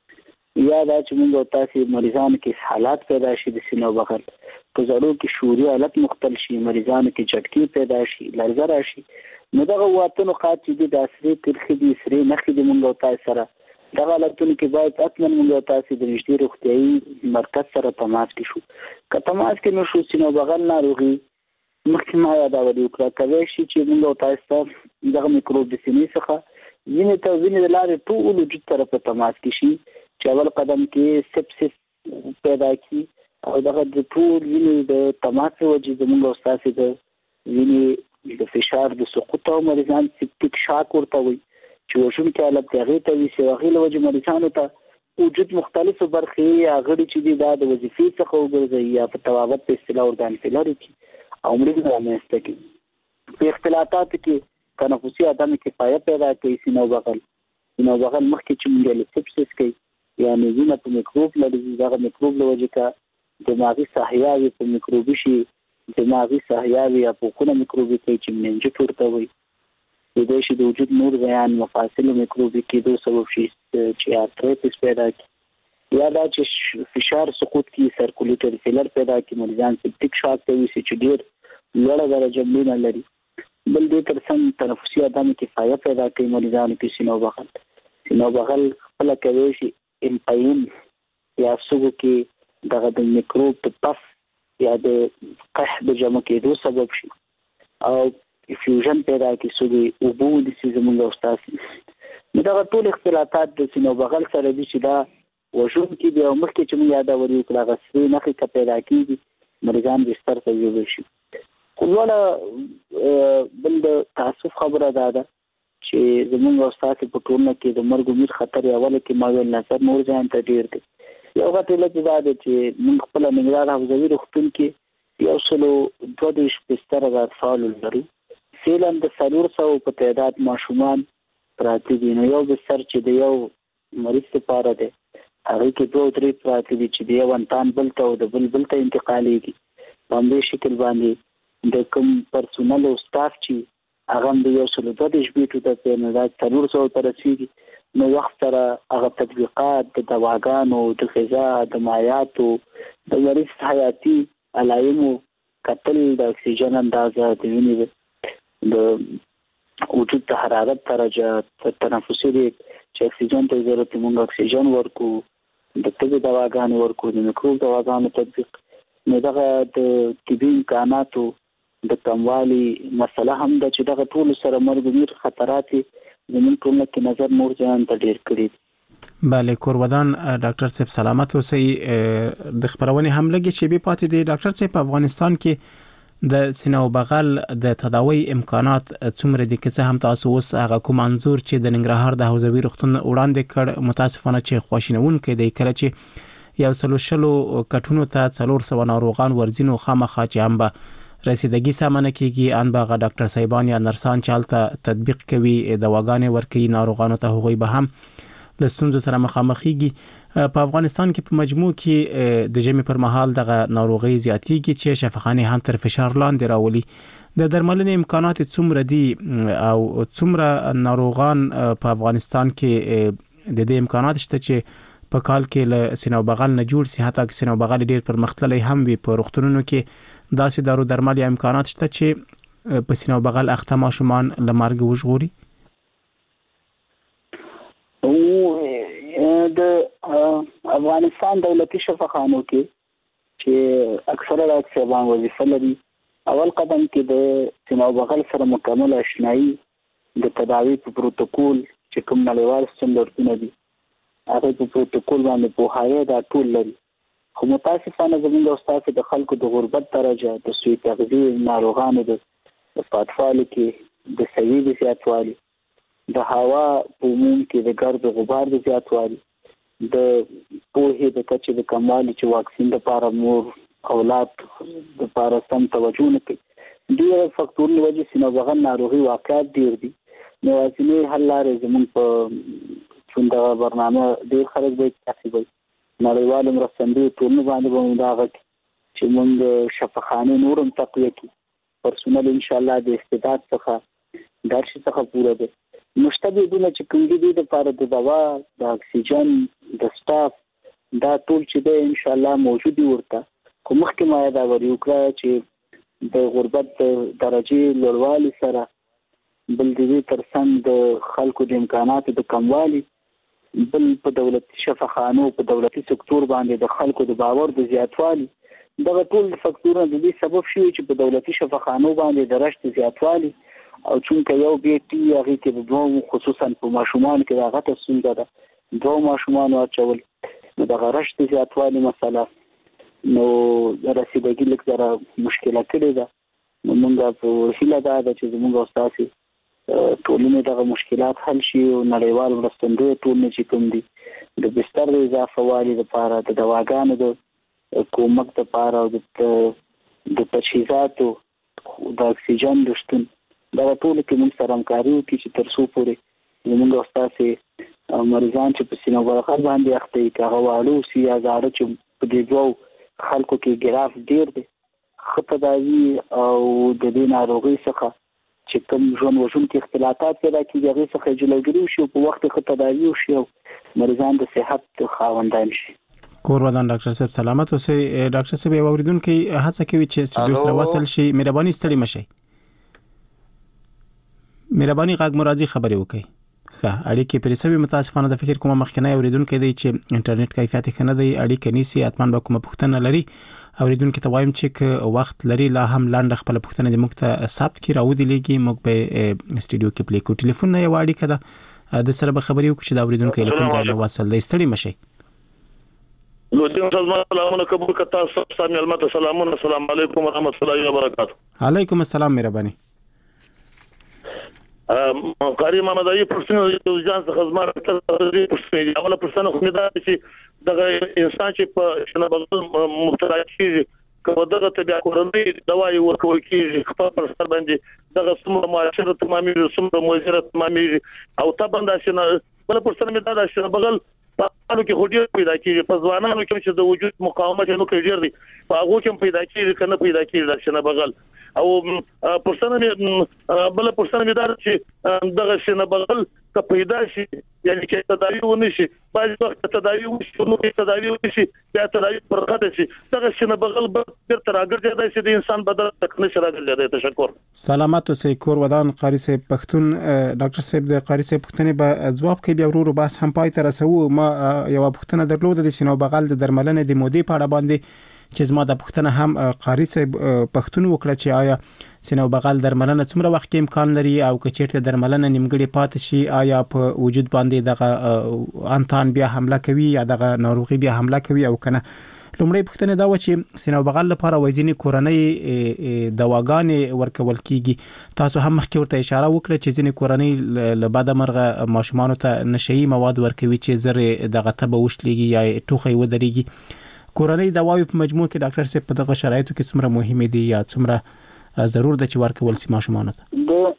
کې یا دا چې موږ تاسو مریضانو کې حالات پیدا شي د سینو بغل په زړو کې شوري حالت مختل شي، مریضانو کې چټکی پیدا شي، لرزه راشي. نو دغه واتونو خاص دي د اصلي ترخی دي سری نخې د مونږ تاسو سره دغه حالتونو کې باید اتمن مونږ تاسو د نږدې روغتيایي مرکز سره تماس کې شو. که تماس کې نو شو سینو بغل ناروغي مخکې ما یاد اوري وکړه کوي شي چې مونږ تاسو دغه میکروب د سینې څخه وینې ته وینې لارې ټول وجود طرف ته تماس کې شي چې اول قدم کې سپسس پیدا کی او دغه د ټول وینې د تماس وجې د مونږ تاسو د وینې د فشار د سقوط او مریضان سپټیک شاک ورته وي چې وژونکي حالت هغه ته وي چې هغه له وجې مریضانو ته وجود مختلفو برخې هغه چې دي دا د وظیفې څخه وګرځي یا په توابط په اصطلاح ورګان فلر کې او مریض رامنځته کوي. په اختلاطاتو کې تنفسي عدم کفایت پیدا کوي. سینو بغل سینو بغل مخکې چې موږ له سپسس کوي یعنی وینه په میکروب لري دغه میکروب له وجې کا دماغي ساحیاوي په میکروبي شي دماغي ساحیاوي یا پوکونه میکروبي کوي چې مننجټ ورته وي. د دې شي د وجود نور بیان مفاصل میکروبي کېدو سبب شي چې ارتریتس پیدا کوي یا دا چې فشار سقوط کی سرکولیټر فیلر پیدا کوي مریضان سپټیک شاک ته وي چې ډیر لوړه درجه مړینه لري. بل دې ترڅنګ تنفسي عدم کفایت پیدا کوي مریضانو کې سینو بغل سینو بغل خپل کوي شي امپاین یا سوګو کې دغه د میکروب په پس یا د قح د جمع کېدو سبب شي او فیوژن پیدا کی سوګي او بو د سیزمونږ استاد نو دا ټول اختلاطات د سینو بغل سره دي چې دا وژون کې دی او مخکې چې موږ یاد اوري کړه غسري نخې کا پیدا کیږي مریضان بستر ته یوبل شي. خو بل د تاسف خبره ده چې زموږ استاد په ټولنه کې د مرګ امید خطر اول کې ما ویل نظر نور ځان ته ډیر دی. یو غټه لږ دا ده چې موږ خپل نګران حوزوي روغتون کې یو سلو دوه دیش بستر د اطفال لرو. سیلم د سلور سو په تعداد ماشومان پراته دي. نو یو بستر چې د یو مریض لپاره ده هغه کې دوه درې پراته دي چې د یو انتان بل ته او د بل بل ته انتقالېږي. په همدې شکل باندې د کوم پرسونل او سټاف چې هغه د یو سلو دوه دیش بیټو ته په نظر سلور سو ته رسیږي. نو وخت سره هغه تطبیقات د دواګانو د غذا د مایعاتو د مریض حیاتي علایمو کتل د اکسیجن اندازه د وینې د وجود د حرارت درجه تنفسي ریټ چې اکسیجن ته ضرورت موږ اکسیجن ورکو د طبي دواګانو ورکو د میکروب دواګانو تطبیق نو دغه د طبي امکاناتو د کموالي مسله هم د چې دغه ټول سره مرګ خطرات زموږ ټولنه کې نظر نور ځان ته ډیر کړی. بله کورودان ډاکټر صاحب سلامت اوسئ. د خبرونه هم لګي چې به پاتې دی ډاکټر صاحب په افغانستان کې د سینه او بغل د تداوی امکانات څومره دي که څه هم تاسو اوس هغه کوم انزور چې د ننګرهار د حوزوي روغتون وړاندې کړ متاسفانه چې خواشینون کې دی کله چې یو څلور شلو کټونو ته څلور سو ناروغان ورزینو خامخا چې هم به رسیدګي سامانه کیږي ان باغ ډاکټر صاحبان یا نرسان چالت تطبیق کوي دواګانې ورکي ناروغانو ته هغوی به هم لستونزو سره مخامخيږي. په افغانستان کې په مجموع کې د جمع پر مهال دغه ناروغي زیاتیږي چې شفاخانه هم تر فشار لاندې راولي. د درملنې امکانات څومره دي او څومره ناروغان په افغانستان کې د دې امکانات شته چې په کال کې له سینه او بغل نه جوړ سي حتی که سینه او بغل ډیر پرمختللی هم وي په روغتونونو کې داسې دارو درمل یا امکانات شته چې په سینه او بغل اخته ماشومان له مرګ وژغوري. او د افغانستان دولتي شفاخانو کې چې اکثره راځي وظیفه لري اول قدم کې د سینه او بغل سره مکمل آشنایی د تداوی په پروتوکول چې کوم نړیوال سټنډرډونه دي هغه په پروتوکول باندې په هغه دا ټول لري. خو متاسفانه زموږ استاد د خلکو د غربت درجه د سوی تغذیه ناروغانو د پاتفال کې د سوي د زیاتوالي د هوا په عموم کې د ګرد غبار د زیاتوالي د پوهې د کچې د کموالي چې واکسین لپاره مور اولاد د لپاره سم توجه نه کوي ډېر فاکتورونه وجه سینه بغل ناروغي واقعات ډېر دي. نو ځینې حل لارې زموږ په څنګه برنامه ډېر خلک به تاسو نړیوال مرستندوی ټولنه باندې باندې دا غږ چې موږ شفاخانه نورم تقویه کی پرسونل ان شاء الله د استعداد څخه درش څخه پوره ده مشتبهونه چې کوم دي د لپاره د دوا د اکسیجن د سټاف دا ټول چې ده ان شاء الله موجود ورته کوم مخکې ما دا وریو کړ چې د غربت درجه لوړوالي سره بل دې ترڅنګ د خلکو د امکاناتو د کموالي بل په دولتي شفاخانو په دولتي سکتور باندې د خلکو د باور د زیاتوالي دغه ټول فاکتورونه د دې سبب شوي چې په دولتي شفاخانو باندې د رشد زیاتوالي او چونکه یو بیټي هغه کې د دوه خصوصا په ماشومان کې د غټه ستونزه ده دوه ماشومان واچول نو د رشد زیاتوالي مسله نو رسیدګي لیک زره مشکله کړې ده. نو موږ په هیله ده چې زموږ استاد ټولنه دغه مشکلات حل شي او نړیوال مرستندوی ټولنه چې کوم دي د بستر د اضافه والي لپاره د دواګانو د کومک لپاره او د تجهیزاتو د اکسیجن د شتون دا ټول کې موږ سره همکاري وکړي چې تر څو پورې زموږ استاد مریضان چې په سینه ورخه باندې اخته کاغه والو سی هزار چې په دې دوه خلکو کې ګراف ډیر دي خطرایي او د دې ناروغي څخه چې کوم ژوند وژونکي اختلافات پیدا کیږي هغه څخه جلوګیری وشي په وخت کې تداوی وشي او مریضان د صحت خاوندان شي. کورودان ډاکټر صاحب سلامت اوسئ. ډاکټر صاحب یو اوریدونکو هڅه کوي چې استودیو سره وصل شي مهرباني ستړي مشي مهرباني غږ مرادي خبري وکړي. ښه اړیکې پرې سوي متاسفانه د فکر کومه مخکنی اوریدونکو دی چې انټرنیټ کیفیت ښه نه دی اړیکې نیسي اتمن به کومه پوښتنه لري اوریدونکو ته وایم چې وخت لري لا هم لاندې خپل پوښتنه د موږ ته ثبت کړي راودي لګي موږ په استودیو کې پلی کو ټلیفون نه یو اړیکه ده د سره به خبري وکړي چې دا اوریدونکو له کوم ځای له وصل دی ستړي مشي. لوتین سلامونه قبول کتا سلام علمت سلامونه السلام علیکم ورحمت الله وبرکاته. علیکم السلام مهرباني. ا قاری محمد ای پرسنه ځان څخه زماره ترې پرسنه اوله پرسنه خو دا چې دغه انسان چې په شنه بغل مبتلا کیږي کوم دغه طبيعه کورنۍ دوايي ورکول کیږي خپل پر سر باندې دغه سمره معاشره تمامي سمره موزره تمامي او تا باندې شنه بل پرسنه دا شنه بغل په حالو کې هډیر پیدا کیږي په ځوانانو کې چې د وجود مقاومت نو کوي ډیر دي په هغه کې پیدا کیږي کنه پیدا کیږي شنه بغل او پرسنه بل پرسنه دا چې دغه شنه بغل که پیدا شي یعنی چې تداوی ونه شي بعض وخت تداوی وشي نو تداوی وشي بیا تداوی پرغته شي دغه شنه بغل به تر راګرځي چې د انسان بدن تک نشه راګرځي. تشکر. سلامات اوسئ. کور ودان قاری صاحب پښتون ډاکټر صاحب د قاری صاحب پښتنې به جواب کوي بیا ورو بس هم پای ته رسو. ما یو پښتنه درلوده د سینو بغل د درملنې د مودې په اړه باندې چې زما د پښتنه هم قاری صاحب پښتون وکړه چې آیا سینو بغل درملنه څومره وخت کې امکان لري او که چیرته درملنه نیمګړې پاتې شي آیا په وجود باندې دغه انتان بیا حمله کوي یا دغه ناروغي بیا حمله کوي او کنه. لومړی پښتنه دا و چې سینو بغل لپاره وایزینی کورنۍ دواګانې ورکول کیږي. تاسو هم مخکې ورته اشاره وکړه چې ځینې کورنۍ له بده مرغه ماشومان ته نشئی مواد ورکوي چې زر دغه تبه وشلېږي یا ټوخی ودرېږي. کورنۍ دواوی په مجموع کې ډاکټر صاحب په دغه شرایطو کې څومره مهمه دي یا څومره ضرور ده چې ورکول شي ماشومان ته؟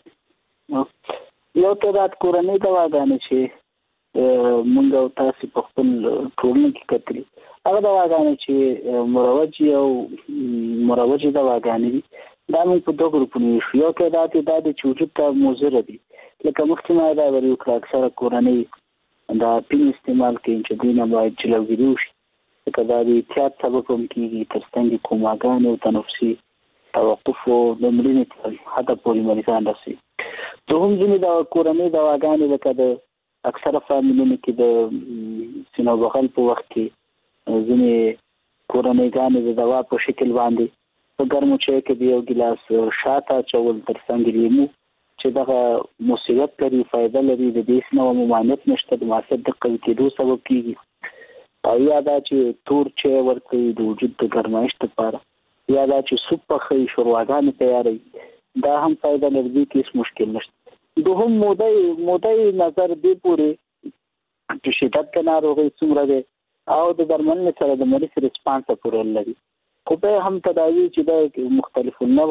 یو تعداد کورنۍ دواګانې چې موږ او تاسو په خپل ټولنه کې کتلي هغه دواګانې چې مروجي او مروجي دواګانې دي دا موږ په دوه ګروپونو ویشو. یو تعداد دا د وجود ته مضر دي لکه مخکې ما دا ویلو کړه اکثره کورنۍ دا پین استعمال کوي چې دوی نه باید جلوګیري وشي کدا د احتیاط سبب هم کیږي ترڅنګ کوماګان او تنفسي توقف او د مړینې حتی پورې مریضان راسي. دوهم ځینې د کورنۍ دواګانې لکه د اکثره فامیلونو کې د سینو بغل په وخت کې ځینې کورنۍ د دوا په شکل باندې په ګرمو چای کې د یو ګلاس شاته چول ترڅنګ لیمو چې دغه مصیبت لري فائدہ لري د دې سنو ممانعت نشته د معافیت د قوي کېدو سبب کیږي. او یا دا چې تور چای ورکوي د وجود د ګرمایش لپاره یا دا چې سوپ پخوي شورواګانې تیاروي دا هم فائدہ لري کې مشکل نشته. دوهم مودای مودای نظر دی پورې چې شدت د ناروغي څومره ده او د درملنې سره د مریض ریسپانس پورې لري. خو به هم تداوی چې د مختلفو نه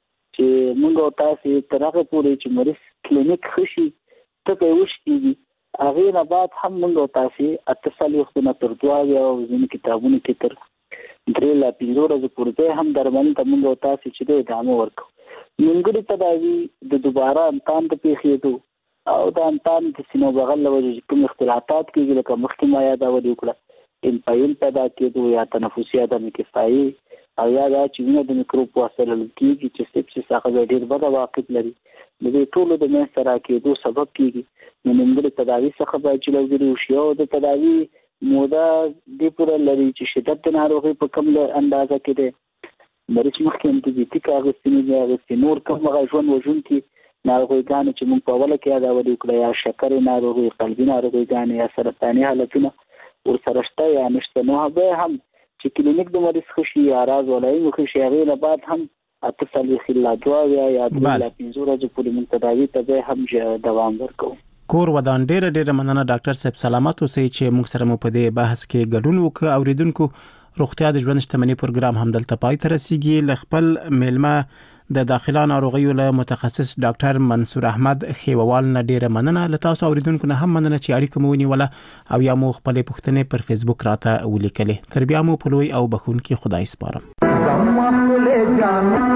چې موږ تاسو ترغه پورې چې مریض کلینیک خشي ته به وشتي هغه نه بعد هم موږ تاسو اتصال وختونه تر دواوی او ځینې کتابونو کې تر درې لا پنځه ورځې پورې هم درمل ته موږ تاسو چې د ادامه ورکو. نیمګړی تداوی د دوباره امکان ته پیښېدو او د امکان د سینو بغل له وجې کوم اختلافات کېږي لکه مخکې ما یادول وکړه امپایل پیدا کېدو یا تنفسي عدم کفایي او یا دا چې وینه د میکروب وسله کېږي چې سپسیس هغه ډېر بده واقع لري د دې ټولو د منځ سره کېدو سبب کېږي. نو نیمګړی تداوی څخه باید جلوګیري وشي او د تداوی موده دې پوره لري چې شدت د ناروغي په کوم اندازه کې ده مریض مخکې انټيبیوټیک اخیستنې دي اخیستې نور کوم هغه ژوند وژونکي ناروغیګانې چې موږ په اوله کې یادول وکړه یا شکرې ناروغي قلبي ناروغیګانې یا سرطاني حالتونه ورسره شته یا نشته. نو هغه هم چې کلینیک د مریض خشي یا راز ولای مخ شي هغه نه بعد هم اتصال خلا دوا یا یا د لا پنځه ورځې پورې موږ تداوی ته هم دوام ورکوو. کور ودان ډیره ډیره مننه ډاکټر صاحب. سلامات اوسئ چې موږ سره مو په دې بحث کې ګډون وکړ. اوریدونکو روغتیا د ژوند شتمنۍ پروګرام هم دلته پای ته رسیدي. ل خپل میلمه د داخله ناروغیو له متخصص ډاکټر منصور احمد خیووال نه ډیره مننه. له تاسو اوریدونکو نه هم مننه چې اړیکه مو ونیوله او یا مو خپل پوښتنې پر فیسبوک راته ولیکلې. تر بیا مو په لوی او بخون کې خدای سپارم.